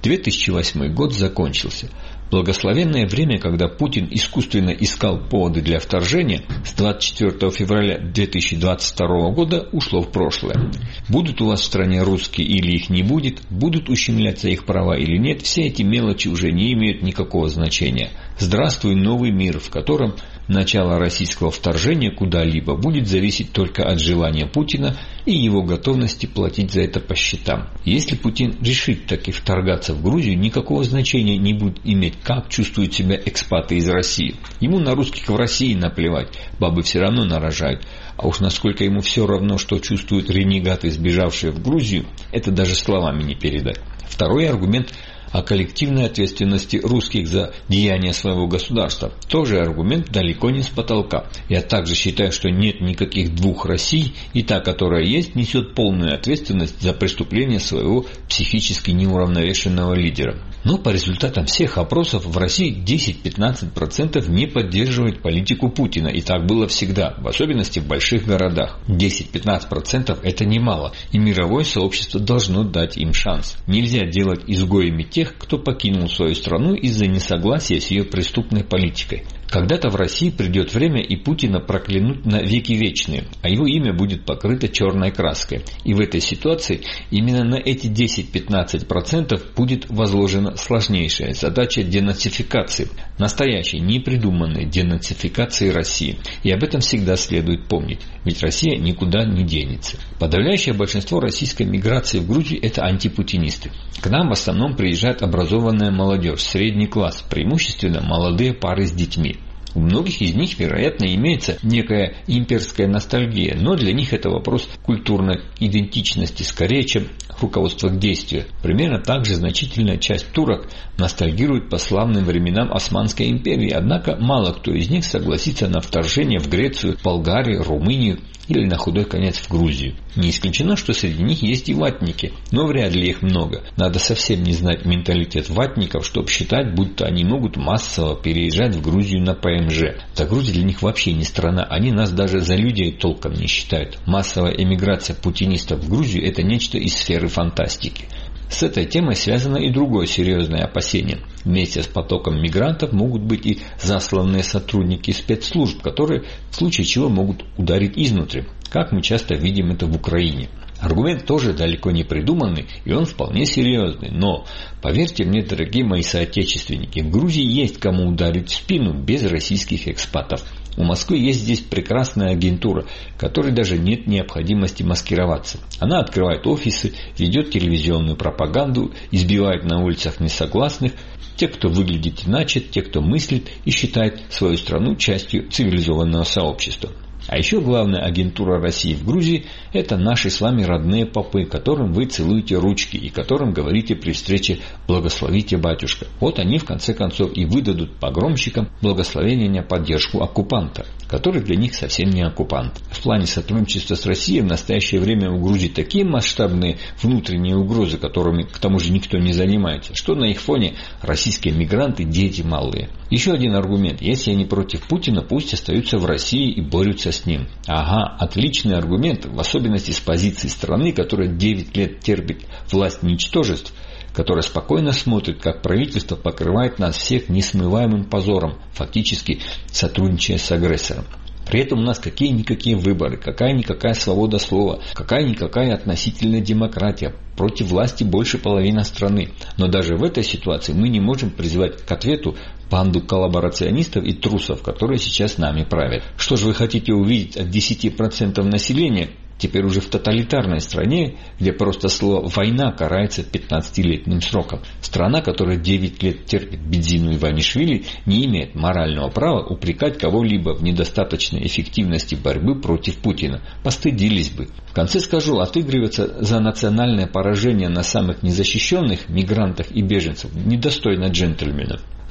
две тысячи восьмой год закончился. Благословенное время, когда Путин искусственно искал поводы для вторжения, с двадцать четвёртого февраля две тысячи двадцать второго года ушло в прошлое. Будут у вас в стране русские или их не будет, будут ущемляться их права или нет, все эти мелочи уже не имеют никакого значения. Здравствуй, новый мир, в котором начало российского вторжения куда-либо будет зависеть только от желания Путина и его готовности платить за это по счетам. Если Путин решит таки вторгаться в Грузию, никакого значения не будет иметь, как чувствуют себя экспаты из России. Ему на русских в России наплевать, бабы все равно нарожают. А уж насколько ему все равно, что чувствуют ренегаты, сбежавшие в Грузию, это даже словами не передать. Второй аргумент о коллективной ответственности русских за деяния своего государства. Тоже аргумент далеко не с потолка. Я также считаю, что нет никаких двух Россий, и та, которая есть, несет полную ответственность за преступление своего психически неуравновешенного лидера. Но по результатам всех опросов в России десять-пятнадцать процентов не поддерживает политику Путина. И так было всегда, в особенности в больших городах. десять-пятнадцать процентов это немало, и мировое сообщество должно дать им шанс. Нельзя делать изгоями тех, кто покинул свою страну из-за несогласия с ее преступной политикой. Когда-то в России придет время, и Путина проклянут на веки вечные, а его имя будет покрыто черной краской. И в этой ситуации именно на эти десять-пятнадцать процентов будет возложена сложнейшая задача денацификации, настоящей, непридуманной денацификации России. И об этом всегда следует помнить, ведь Россия никуда не денется. Подавляющее большинство российской миграции в Грузию – это антипутинисты. К нам в основном приезжает образованная молодежь, средний класс, преимущественно молодые пары с детьми. У многих из них, вероятно, имеется некая имперская ностальгия, но для них это вопрос культурной идентичности скорее, чем руководство к действию. Примерно так же значительная часть турок ностальгирует по славным временам Османской империи, однако мало кто из них согласится на вторжение в Грецию, Болгарию, Румынию или на худой конец в Грузию. Не исключено, что среди них есть и ватники, но вряд ли их много. Надо совсем не знать менталитет ватников, чтобы считать, будто они могут массово переезжать в Грузию на ПМЖ. Да Грузия для них вообще не страна, они нас даже за людей толком не считают. Массовая эмиграция путинистов в Грузию – это нечто из сферы фантастики. С этой темой связано и другое серьезное опасение. Вместе с потоком мигрантов могут быть и засланные сотрудники спецслужб, которые в случае чего могут ударить изнутри, как мы часто видим это в Украине. Аргумент тоже далеко не придуманный, и он вполне серьезный. Но, поверьте мне, дорогие мои соотечественники, в Грузии есть кому ударить в спину без российских экспатов. У Москвы есть здесь прекрасная агентура, которой даже нет необходимости маскироваться. Она открывает офисы, ведет телевизионную пропаганду, избивает на улицах несогласных, тех, кто выглядит иначе, тех, кто мыслит и считает свою страну частью цивилизованного сообщества. А еще главная агентура России в Грузии – это наши с вами родные попы, которым вы целуете ручки и которым говорите при встрече «благословите, батюшка». Вот они в конце концов и выдадут погромщикам благословение на поддержку оккупанта, который для них совсем не оккупант. В плане сотрудничества с Россией в настоящее время у Грузии такие масштабные внутренние угрозы, которыми к тому же никто не занимается, что на их фоне российские мигранты – дети малые. Еще один аргумент. Если они против Путина, пусть остаются в России и борются с ним. Ага, отличный аргумент, в особенности с позиции страны, которая девять лет терпит власть ничтожеств, которая спокойно смотрит, как правительство покрывает нас всех несмываемым позором, фактически сотрудничая с агрессором. При этом у нас какие-никакие выборы, какая-никакая свобода слова, какая-никакая относительная демократия. Против власти больше половины страны. Но даже в этой ситуации мы не можем призывать к ответу банду коллаборационистов и трусов, которые сейчас нами правят. Что же вы хотите увидеть от десяти процентов населения, теперь уже в тоталитарной стране, где просто слово «война» карается пятнадцатилетним сроком? Страна, которая девять лет терпит Бедзину Иванишвили, не имеет морального права упрекать кого-либо в недостаточной эффективности борьбы против Путина. Постыдились бы. В конце скажу, отыгрываться за национальное поражение на самых незащищенных мигрантах и беженцев недостойно джентльменов.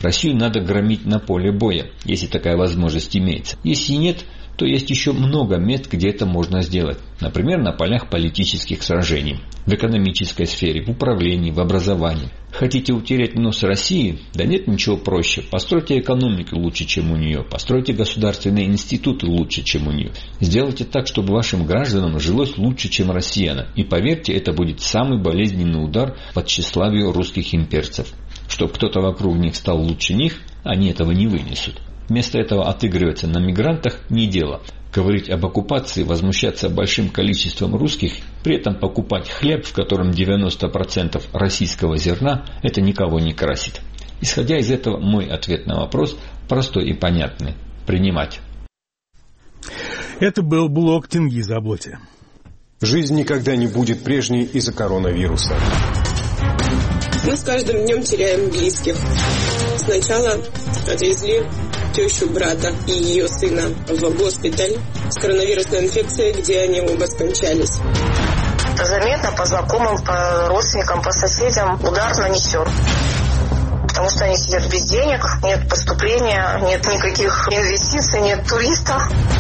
Россию надо громить на поле боя, если такая возможность имеется. Если нет, то есть еще много мест, где это можно сделать. Например, на полях политических сражений, в экономической сфере, в управлении, в образовании. Хотите утереть нос России? Да нет ничего проще. Постройте экономику лучше, чем у нее. Постройте государственные институты лучше, чем у нее. Сделайте так, чтобы вашим гражданам жилось лучше, чем россиянам. И поверьте, это будет самый болезненный удар по тщеславию русских имперцев. Чтоб кто-то вокруг них стал лучше них, они этого не вынесут. Вместо этого отыгрываться на мигрантах не дело. Говорить об оккупации, возмущаться большим количеством русских, при этом покупать хлеб, в котором девяносто процентов российского зерна, это никого не красит. Исходя из этого, мой ответ на вопрос простой и понятный. Принимать. Это был блог Тенгиза Аблоти. Жизнь никогда не будет прежней из-за коронавируса. Мы с каждым днем теряем близких. Сначала отвезли тещу брата и ее сына в госпиталь с коронавирусной инфекцией, где они оба скончались. Заметно по знакомым, по родственникам, по соседям удар нанесен. Потому что они сидят без денег, нет поступления, нет никаких инвестиций, нет туристов.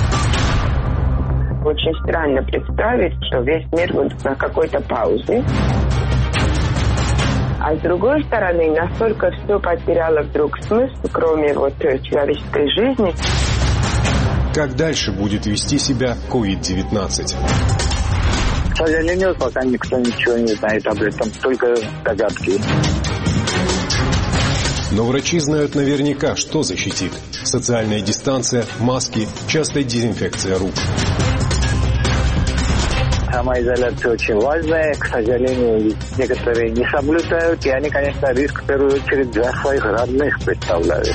Очень странно представить, что весь мир будет на какой-то паузе. А с другой стороны, настолько все потеряло вдруг смысл, кроме вот человеческой жизни. Как дальше будет вести себя ковид девятнадцать? К сожалению, пока никто ничего не знает об этом, только догадки. Но врачи знают наверняка, что защитит. Социальная дистанция, маски, частая дезинфекция рук. Самоизоляция очень важная. К сожалению, некоторые не соблюдают. И они, конечно, риск в первую очередь для своих родных представляют.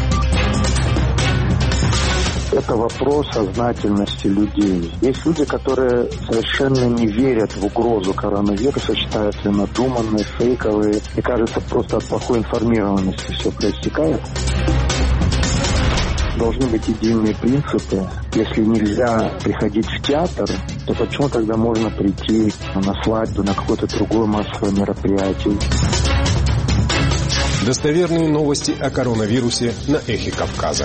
Это вопрос сознательности людей. Есть люди, которые совершенно не верят в угрозу коронавируса, считают ее надуманные, фейковые. И кажется, просто от плохой информированности все проистекает. Должны быть единые принципы. Если нельзя приходить в театр, то почему тогда можно прийти на свадьбу, на какое-то другое массовое мероприятие? Достоверные новости о коронавирусе на Эхе Кавказа.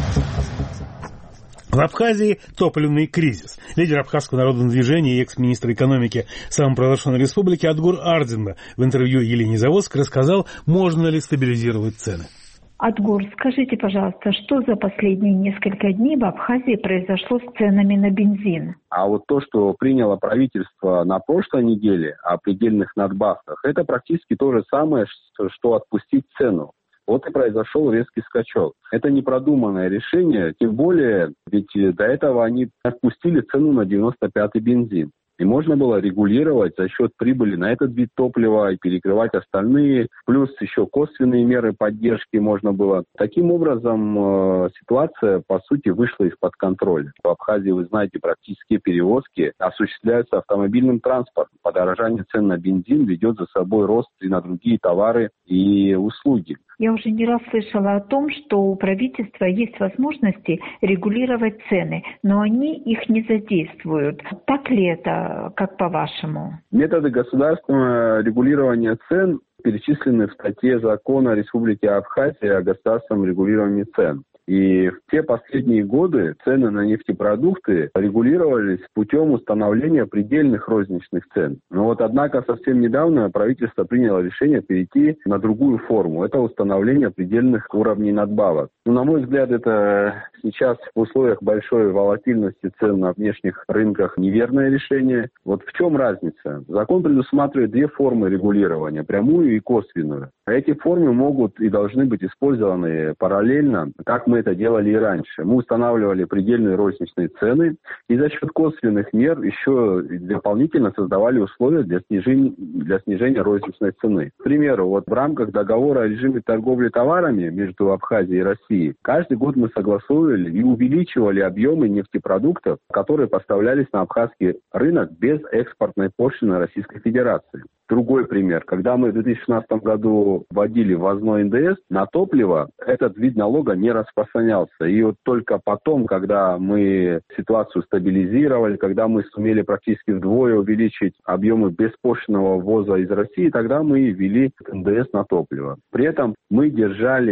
В Абхазии топливный кризис. Лидер Абхазского народного движения и экс-министр экономики самопровозглашенной республики Адгур Ардзинба в интервью Елене Заводской рассказал, можно ли стабилизировать цены. Адгур, скажите, пожалуйста, что за последние несколько дней в Абхазии произошло с ценами на бензин? А вот то, что приняло правительство на прошлой неделе о предельных надбавках, это практически то же самое, что отпустить цену. Вот и произошел резкий скачок. Это непродуманное решение, тем более, ведь до этого они отпустили цену на девяносто пятый бензин. И можно было регулировать за счет прибыли на этот вид топлива и перекрывать остальные, плюс еще косвенные меры поддержки можно было. Таким образом, э, ситуация, по сути, вышла из-под контроля. В Абхазии, вы знаете, практически перевозки осуществляются автомобильным транспортом. Подорожание цен на бензин ведет за собой рост и на другие товары и услуги. Я уже не раз слышала о том, что у правительства есть возможности регулировать цены, но они их не задействуют. Так ли это, как по-вашему? Методы государственного регулирования цен перечислены в статье закона Республики Абхазия о государственном регулировании цен. И в те последние годы цены на нефтепродукты регулировались путем установления предельных розничных цен. Но вот, однако, совсем недавно правительство приняло решение перейти на другую форму. Это установление предельных уровней надбавок. Ну, на мой взгляд, это сейчас в условиях большой волатильности цен на внешних рынках неверное решение. Вот в чем разница? Закон предусматривает две формы регулирования, прямую и косвенную. Эти формы могут и должны быть использованы параллельно, как мы это делали и раньше. Мы устанавливали предельные розничные цены и за счет косвенных мер еще дополнительно создавали условия для снижения, для снижения розничной цены. К примеру, вот в рамках договора о режиме торговли товарами между Абхазией и Россией каждый год мы согласовывали и увеличивали объемы нефтепродуктов, которые поставлялись на абхазский рынок без экспортной пошлины Российской Федерации. Другой пример. Когда мы в две тысячи шестнадцатом году вводили ввозной эн дэ эс на топливо, этот вид налога не распространялся. И вот только потом, когда мы ситуацию стабилизировали, когда мы сумели практически вдвое увеличить объемы беспошлинного ввоза из России, тогда мы ввели эн дэ эс на топливо. При этом мы держали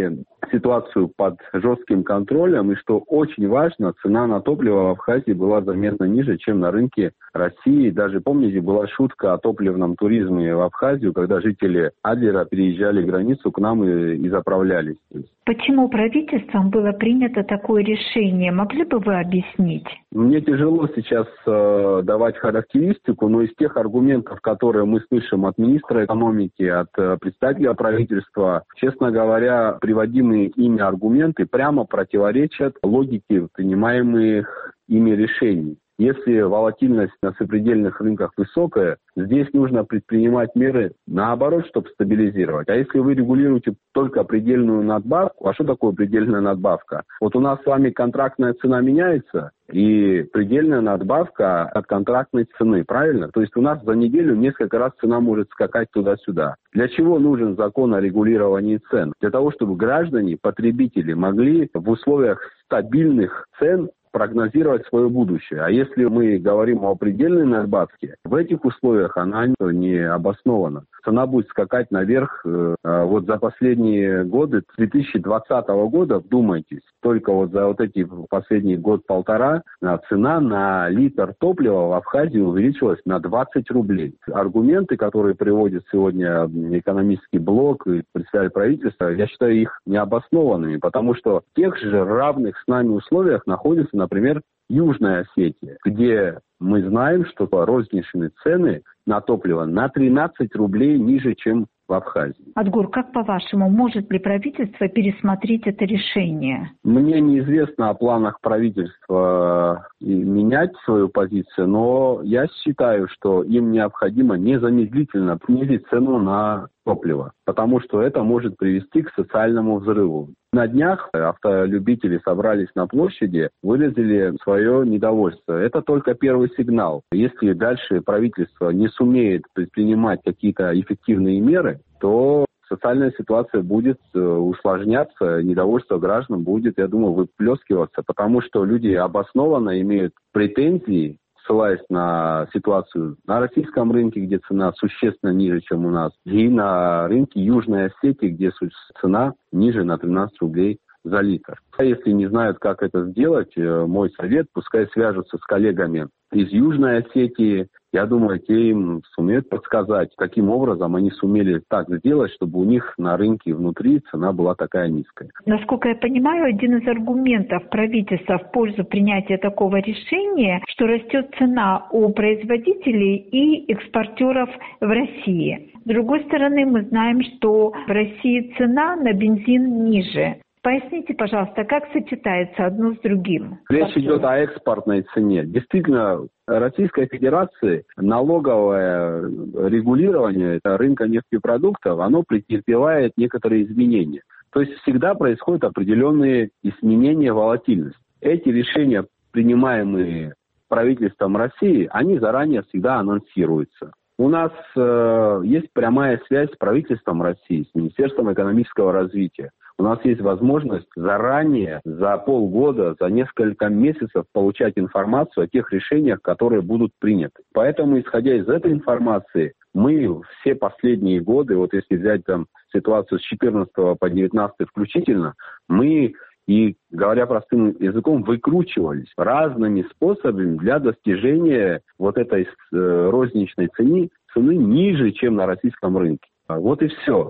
ситуацию под жестким контролем, и что очень важно, цена на топливо в Абхазии была заметно ниже, чем на рынке России. Даже, помните, была шутка о топливном туризме в Абхазию, когда жители Адлера переезжали границу к нам и, и заправлялись. Почему правительством было принято такое решение? Могли бы вы объяснить? Мне тяжело сейчас э, давать характеристику, но из тех аргументов, которые мы слышим от министра экономики, от э, представителя правительства, честно говоря, приводимые ими аргументы прямо противоречат логике принимаемых ими решений. Если волатильность на сопредельных рынках высокая, здесь нужно предпринимать меры наоборот, чтобы стабилизировать. А если вы регулируете только предельную надбавку, а что такое предельная надбавка? Вот у нас с вами контрактная цена меняется, и предельная надбавка от контрактной цены, правильно? То есть у нас за неделю несколько раз цена может скакать туда-сюда. Для чего нужен закон о регулировании цен? Для того, чтобы граждане, потребители могли в условиях стабильных цен прогнозировать свое будущее. А если мы говорим о предельной надбавке, в этих условиях она не обоснована. Цена будет скакать наверх. Вот за последние годы, с две тысячи двадцатого года, вдумайтесь, только вот за вот эти последний год-полтора цена на литр топлива в Абхазии увеличилась на двадцать рублей. Аргументы, которые приводит сегодня экономический блок и представитель правительства, я считаю их необоснованными, потому что в тех же равных с нами условиях находится, например, Южная Осетия, где мы знаем, что розничные цены на топливо на тринадцать рублей ниже, чем в Абхазии. Адгур, как по-вашему, может ли правительство пересмотреть это решение? Мне неизвестно о планах правительства менять свою позицию, но я считаю, что им необходимо незамедлительно снизить цену на топливо, потому что это может привести к социальному взрыву. На днях автолюбители собрались на площади, выразили свое недовольство. Это только первый сигнал. Если дальше правительство не сумеет предпринимать какие-то эффективные меры, то социальная ситуация будет усложняться, недовольство граждан будет, я думаю, выплескиваться, потому что люди обоснованно имеют претензии, ссылаясь на ситуацию на российском рынке, где цена существенно ниже, чем у нас, и на рынке Южной Осетии, где цена ниже на тринадцать рублей за литр. Если не знают, как это сделать, мой совет, пускай свяжутся с коллегами из Южной Осетии. Я думаю, те им сумеют подсказать, каким образом они сумели так сделать, чтобы у них на рынке внутри цена была такая низкая. Насколько я понимаю, один из аргументов правительства в пользу принятия такого решения, что растет цена у производителей и экспортеров в России. С другой стороны, мы знаем, что в России цена на бензин ниже. Поясните, пожалуйста, как сочетается одно с другим? Речь идет о экспортной цене. Действительно, Российской Федерации налоговое регулирование рынка нефтепродуктов, оно претерпевает некоторые изменения. То есть всегда происходят определенные изменения волатильности. Эти решения, принимаемые правительством России, они заранее всегда анонсируются. У нас э, есть прямая связь с правительством России, с Министерством экономического развития. У нас есть возможность заранее, за полгода, за несколько месяцев получать информацию о тех решениях, которые будут приняты. Поэтому, исходя из этой информации, мы все последние годы, вот если взять там ситуацию с четырнадцатого по девятнадцатый включительно, мы, и говоря простым языком, выкручивались разными способами для достижения вот этой э, розничной цены, цены ниже, чем на российском рынке. Вот и все.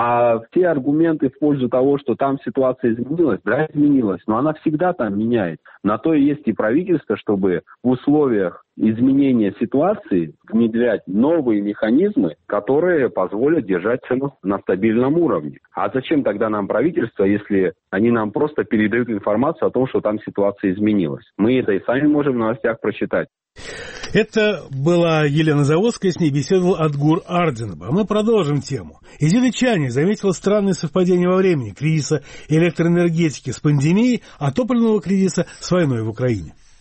А те аргументы в пользу того, что там ситуация изменилась, да, изменилась, но она всегда там меняется. На то и есть и правительство, чтобы в условиях изменения ситуации внедрять новые механизмы, которые позволят держать цену на стабильном уровне. А зачем тогда нам правительство, если они нам просто передают информацию о том, что там ситуация изменилась? Мы это и сами можем в новостях прочитать. Это была Елена Заводская, с ней беседовал Адгур Ардинов. А мы продолжим тему. Изида Чани заметила странное совпадение во времени кризиса электроэнергетики с пандемией, а топливного кризиса с войной в Украине.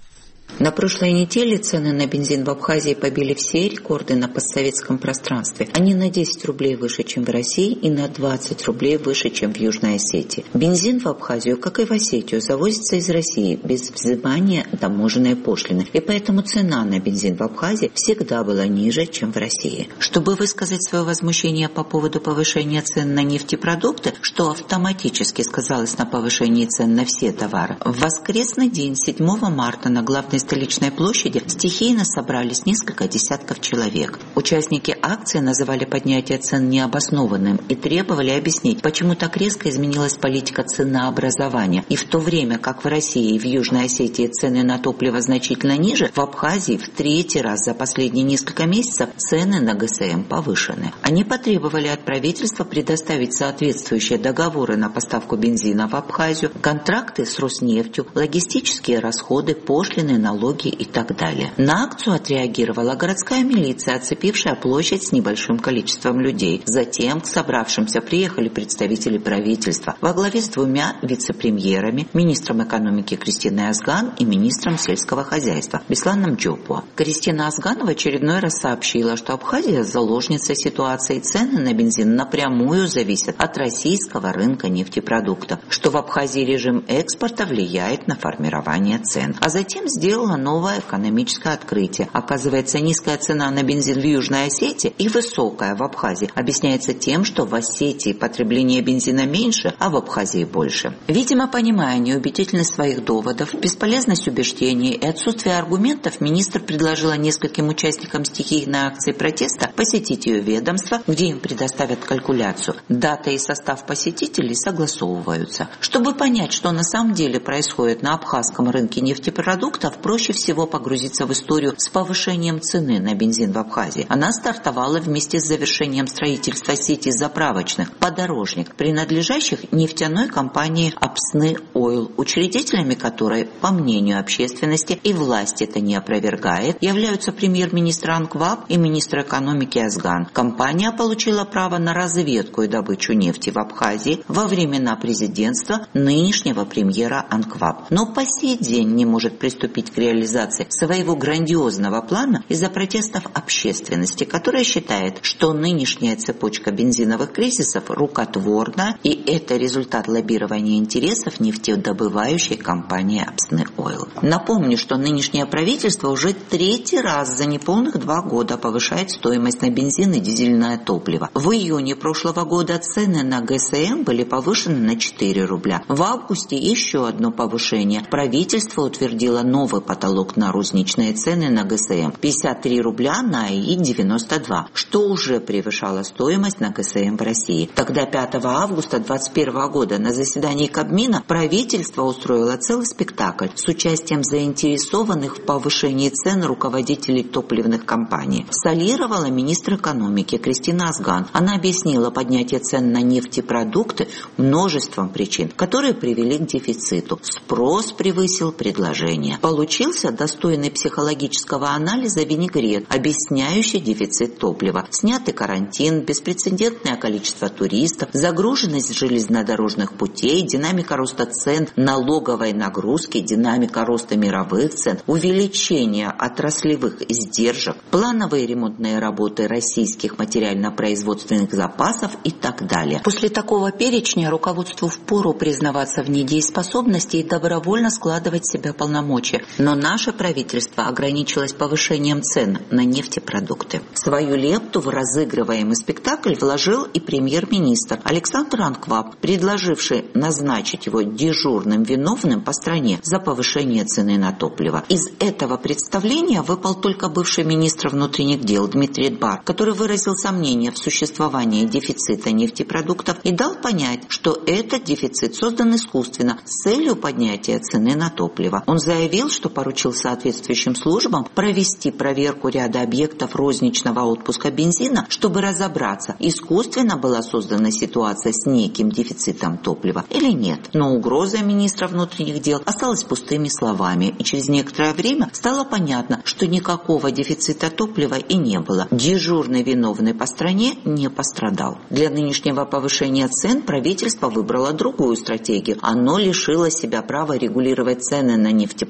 На прошлой неделе цены на бензин в Абхазии побили все рекорды на постсоветском пространстве. Они на десять рублей выше, чем в России, и на двадцать рублей выше, чем в Южной Осетии. Бензин в Абхазию, как и в Осетию, завозится из России без взимания таможенной пошлины. И поэтому цена на бензин в Абхазии всегда была ниже, чем в России. Чтобы высказать свое возмущение по поводу повышения цен на нефтепродукты, что автоматически сказалось на повышении цен на все товары, в воскресный день, седьмого марта, на главной столичной площади стихийно собрались несколько десятков человек. Участники акции называли поднятие цен необоснованным и требовали объяснить, почему так резко изменилась политика ценообразования. И в то время, как в России и в Южной Осетии цены на топливо значительно ниже, в Абхазии в третий раз за последние несколько месяцев цены на ГСМ повышены. Они потребовали от правительства предоставить соответствующие договоры на поставку бензина в Абхазию, контракты с Роснефтью, логистические расходы, пошлины, налоги и так далее. На акцию отреагировала городская милиция, оцепившая площадь с небольшим количеством людей. Затем к собравшимся приехали представители правительства во главе с двумя вице-премьерами, министром экономики Кристиной Азган и министром сельского хозяйства Бесланом Джопуа. Кристина Азган в очередной раз сообщила, что Абхазия заложница ситуации, цены на бензин напрямую зависят от российского рынка нефтепродуктов, что в Абхазии режим экспорта влияет на формирование цен. А затем сделала новое экономическое открытие. Оказывается, низкая цена на бензин в Южной Осетии и высокая в Абхазии объясняется тем, что в Осетии потребление бензина меньше, а в Абхазии больше. Видимо, понимая неубедительность своих доводов, бесполезность убеждений и отсутствие аргументов, министр предложила нескольким участникам стихийной акции протеста посетить ее ведомство, где им предоставят калькуляцию. Дата и состав посетителей согласовываются. Чтобы понять, что на самом деле происходит на абхазском рынке нефтепродуктов, проще всего погрузиться в историю с повышением цены на бензин в Абхазии. Она стартовала вместе с завершением строительства сети заправочных подорожник, принадлежащих нефтяной компании Апсны Ойл, учредителями которой, по мнению общественности, и власть это не опровергает, являются премьер-министр Анкваб и министр экономики Азган. Компания получила право на разведку и добычу нефти в Абхазии во времена президентства нынешнего премьера Анкваб, но по сей день не может приступить к реализации своего грандиозного плана из-за протестов общественности, которая считает, что нынешняя цепочка бензиновых кризисов рукотворна, и это результат лоббирования интересов нефтедобывающей компании Апсны Ойл. Напомню, что нынешнее правительство уже третий раз за неполных два года повышает стоимость на бензин и дизельное топливо. В июне прошлого года цены на ГСМ были повышены на четыре рубля. В августе еще одно повышение. Правительство утвердило новый потолок на розничные цены на ГСМ – пятьдесят три рубля на АИ девяносто два, что уже превышало стоимость на ГСМ в России. Тогда пятого августа две тысячи двадцать первого года на заседании Кабмина правительство устроило целый спектакль с участием заинтересованных в повышении цен руководителей топливных компаний. Солировала министр экономики Кристина Азган. Она объяснила поднятие цен на нефтепродукты множеством причин, которые привели к дефициту. Спрос превысил предложение. Получился достойный психологического анализа винегрет, объясняющий дефицит топлива. Снятый карантин, беспрецедентное количество туристов, загруженность железнодорожных путей, динамика роста цен, налоговой нагрузки, динамика роста мировых цен, увеличение отраслевых издержек, плановые ремонтные работы российских материально-производственных запасов и так далее. После такого перечня руководству впору признаваться в недееспособности и добровольно складывать в себя полномочия. Но наше правительство ограничилось повышением цен на нефтепродукты. Свою лепту в разыгрываемый спектакль вложил и премьер-министр Александр Анкваб, предложивший назначить его дежурным виновным по стране за повышение цены на топливо. Из этого представления выпал только бывший министр внутренних дел Дмитрий Дбар, который выразил сомнение в существовании дефицита нефтепродуктов и дал понять, что этот дефицит создан искусственно с целью поднятия цены на топливо. Он заявил, что поручил соответствующим службам провести проверку ряда объектов розничного отпуска бензина, чтобы разобраться, искусственно была создана ситуация с неким дефицитом топлива или нет. Но угроза министра внутренних дел осталась пустыми словами, и через некоторое время стало понятно, что никакого дефицита топлива и не было. Дежурный виновный по стране не пострадал. Для нынешнего повышения цен правительство выбрало другую стратегию. Оно лишило себя права регулировать цены на нефтепродукты.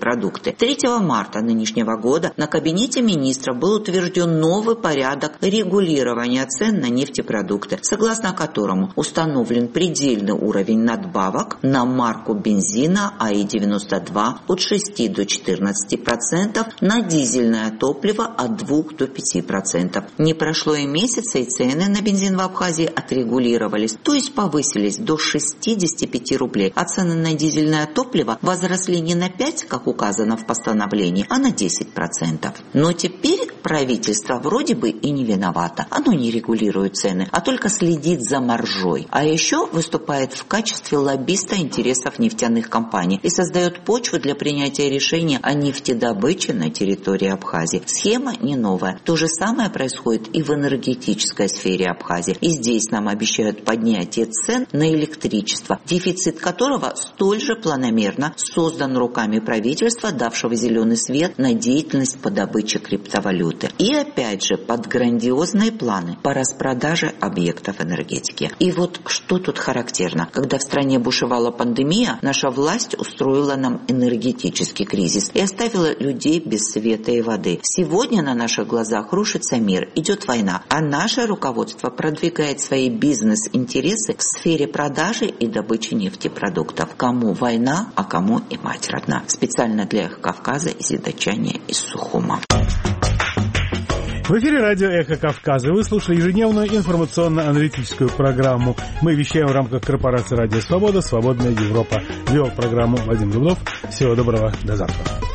нефтепродукты. третьего марта нынешнего года на Кабинете министров был утвержден новый порядок регулирования цен на нефтепродукты, согласно которому установлен предельный уровень надбавок на марку бензина А И девяносто два от шести до четырнадцати процентов, на дизельное топливо от двух до пяти процентов. Не прошло и месяца, и цены на бензин в Абхазии отрегулировались, то есть повысились до шестидесяти пяти рублей, а цены на дизельное топливо возросли не на пять, как указано в постановлении, а на десять процентов. Но теперь правительство вроде бы и не виновато. Оно не регулирует цены, а только следит за маржой. А еще выступает в качестве лоббиста интересов нефтяных компаний и создает почву для принятия решения о нефтедобыче на территории Абхазии. Схема не новая. То же самое происходит и в энергетической сфере Абхазии. И здесь нам обещают поднятие цен на электричество, дефицит которого столь же планомерно создан руками правительства, давшего зеленый свет на деятельность по добыче криптовалюты. И опять же под грандиозные планы по распродаже объектов энергетики. И вот что тут характерно. Когда в стране бушевала пандемия, наша власть устроила нам энергетический кризис и оставила людей без света и воды. Сегодня на наших глазах рушится мир, идет война, а наше руководство продвигает свои бизнес-интересы в сфере продажи и добычи нефтепродуктов. Кому война, а кому и мать родна. Специально для Эхо Кавказа из Идачания из Сухума. В эфире радио «Эхо Кавказа». Вы слушали ежедневную информационно-аналитическую программу. Мы вещаем в рамках корпорации «Радио Свобода», «Свободная Европа». Вел программу Вадим Дубнов. Всего доброго, до завтра.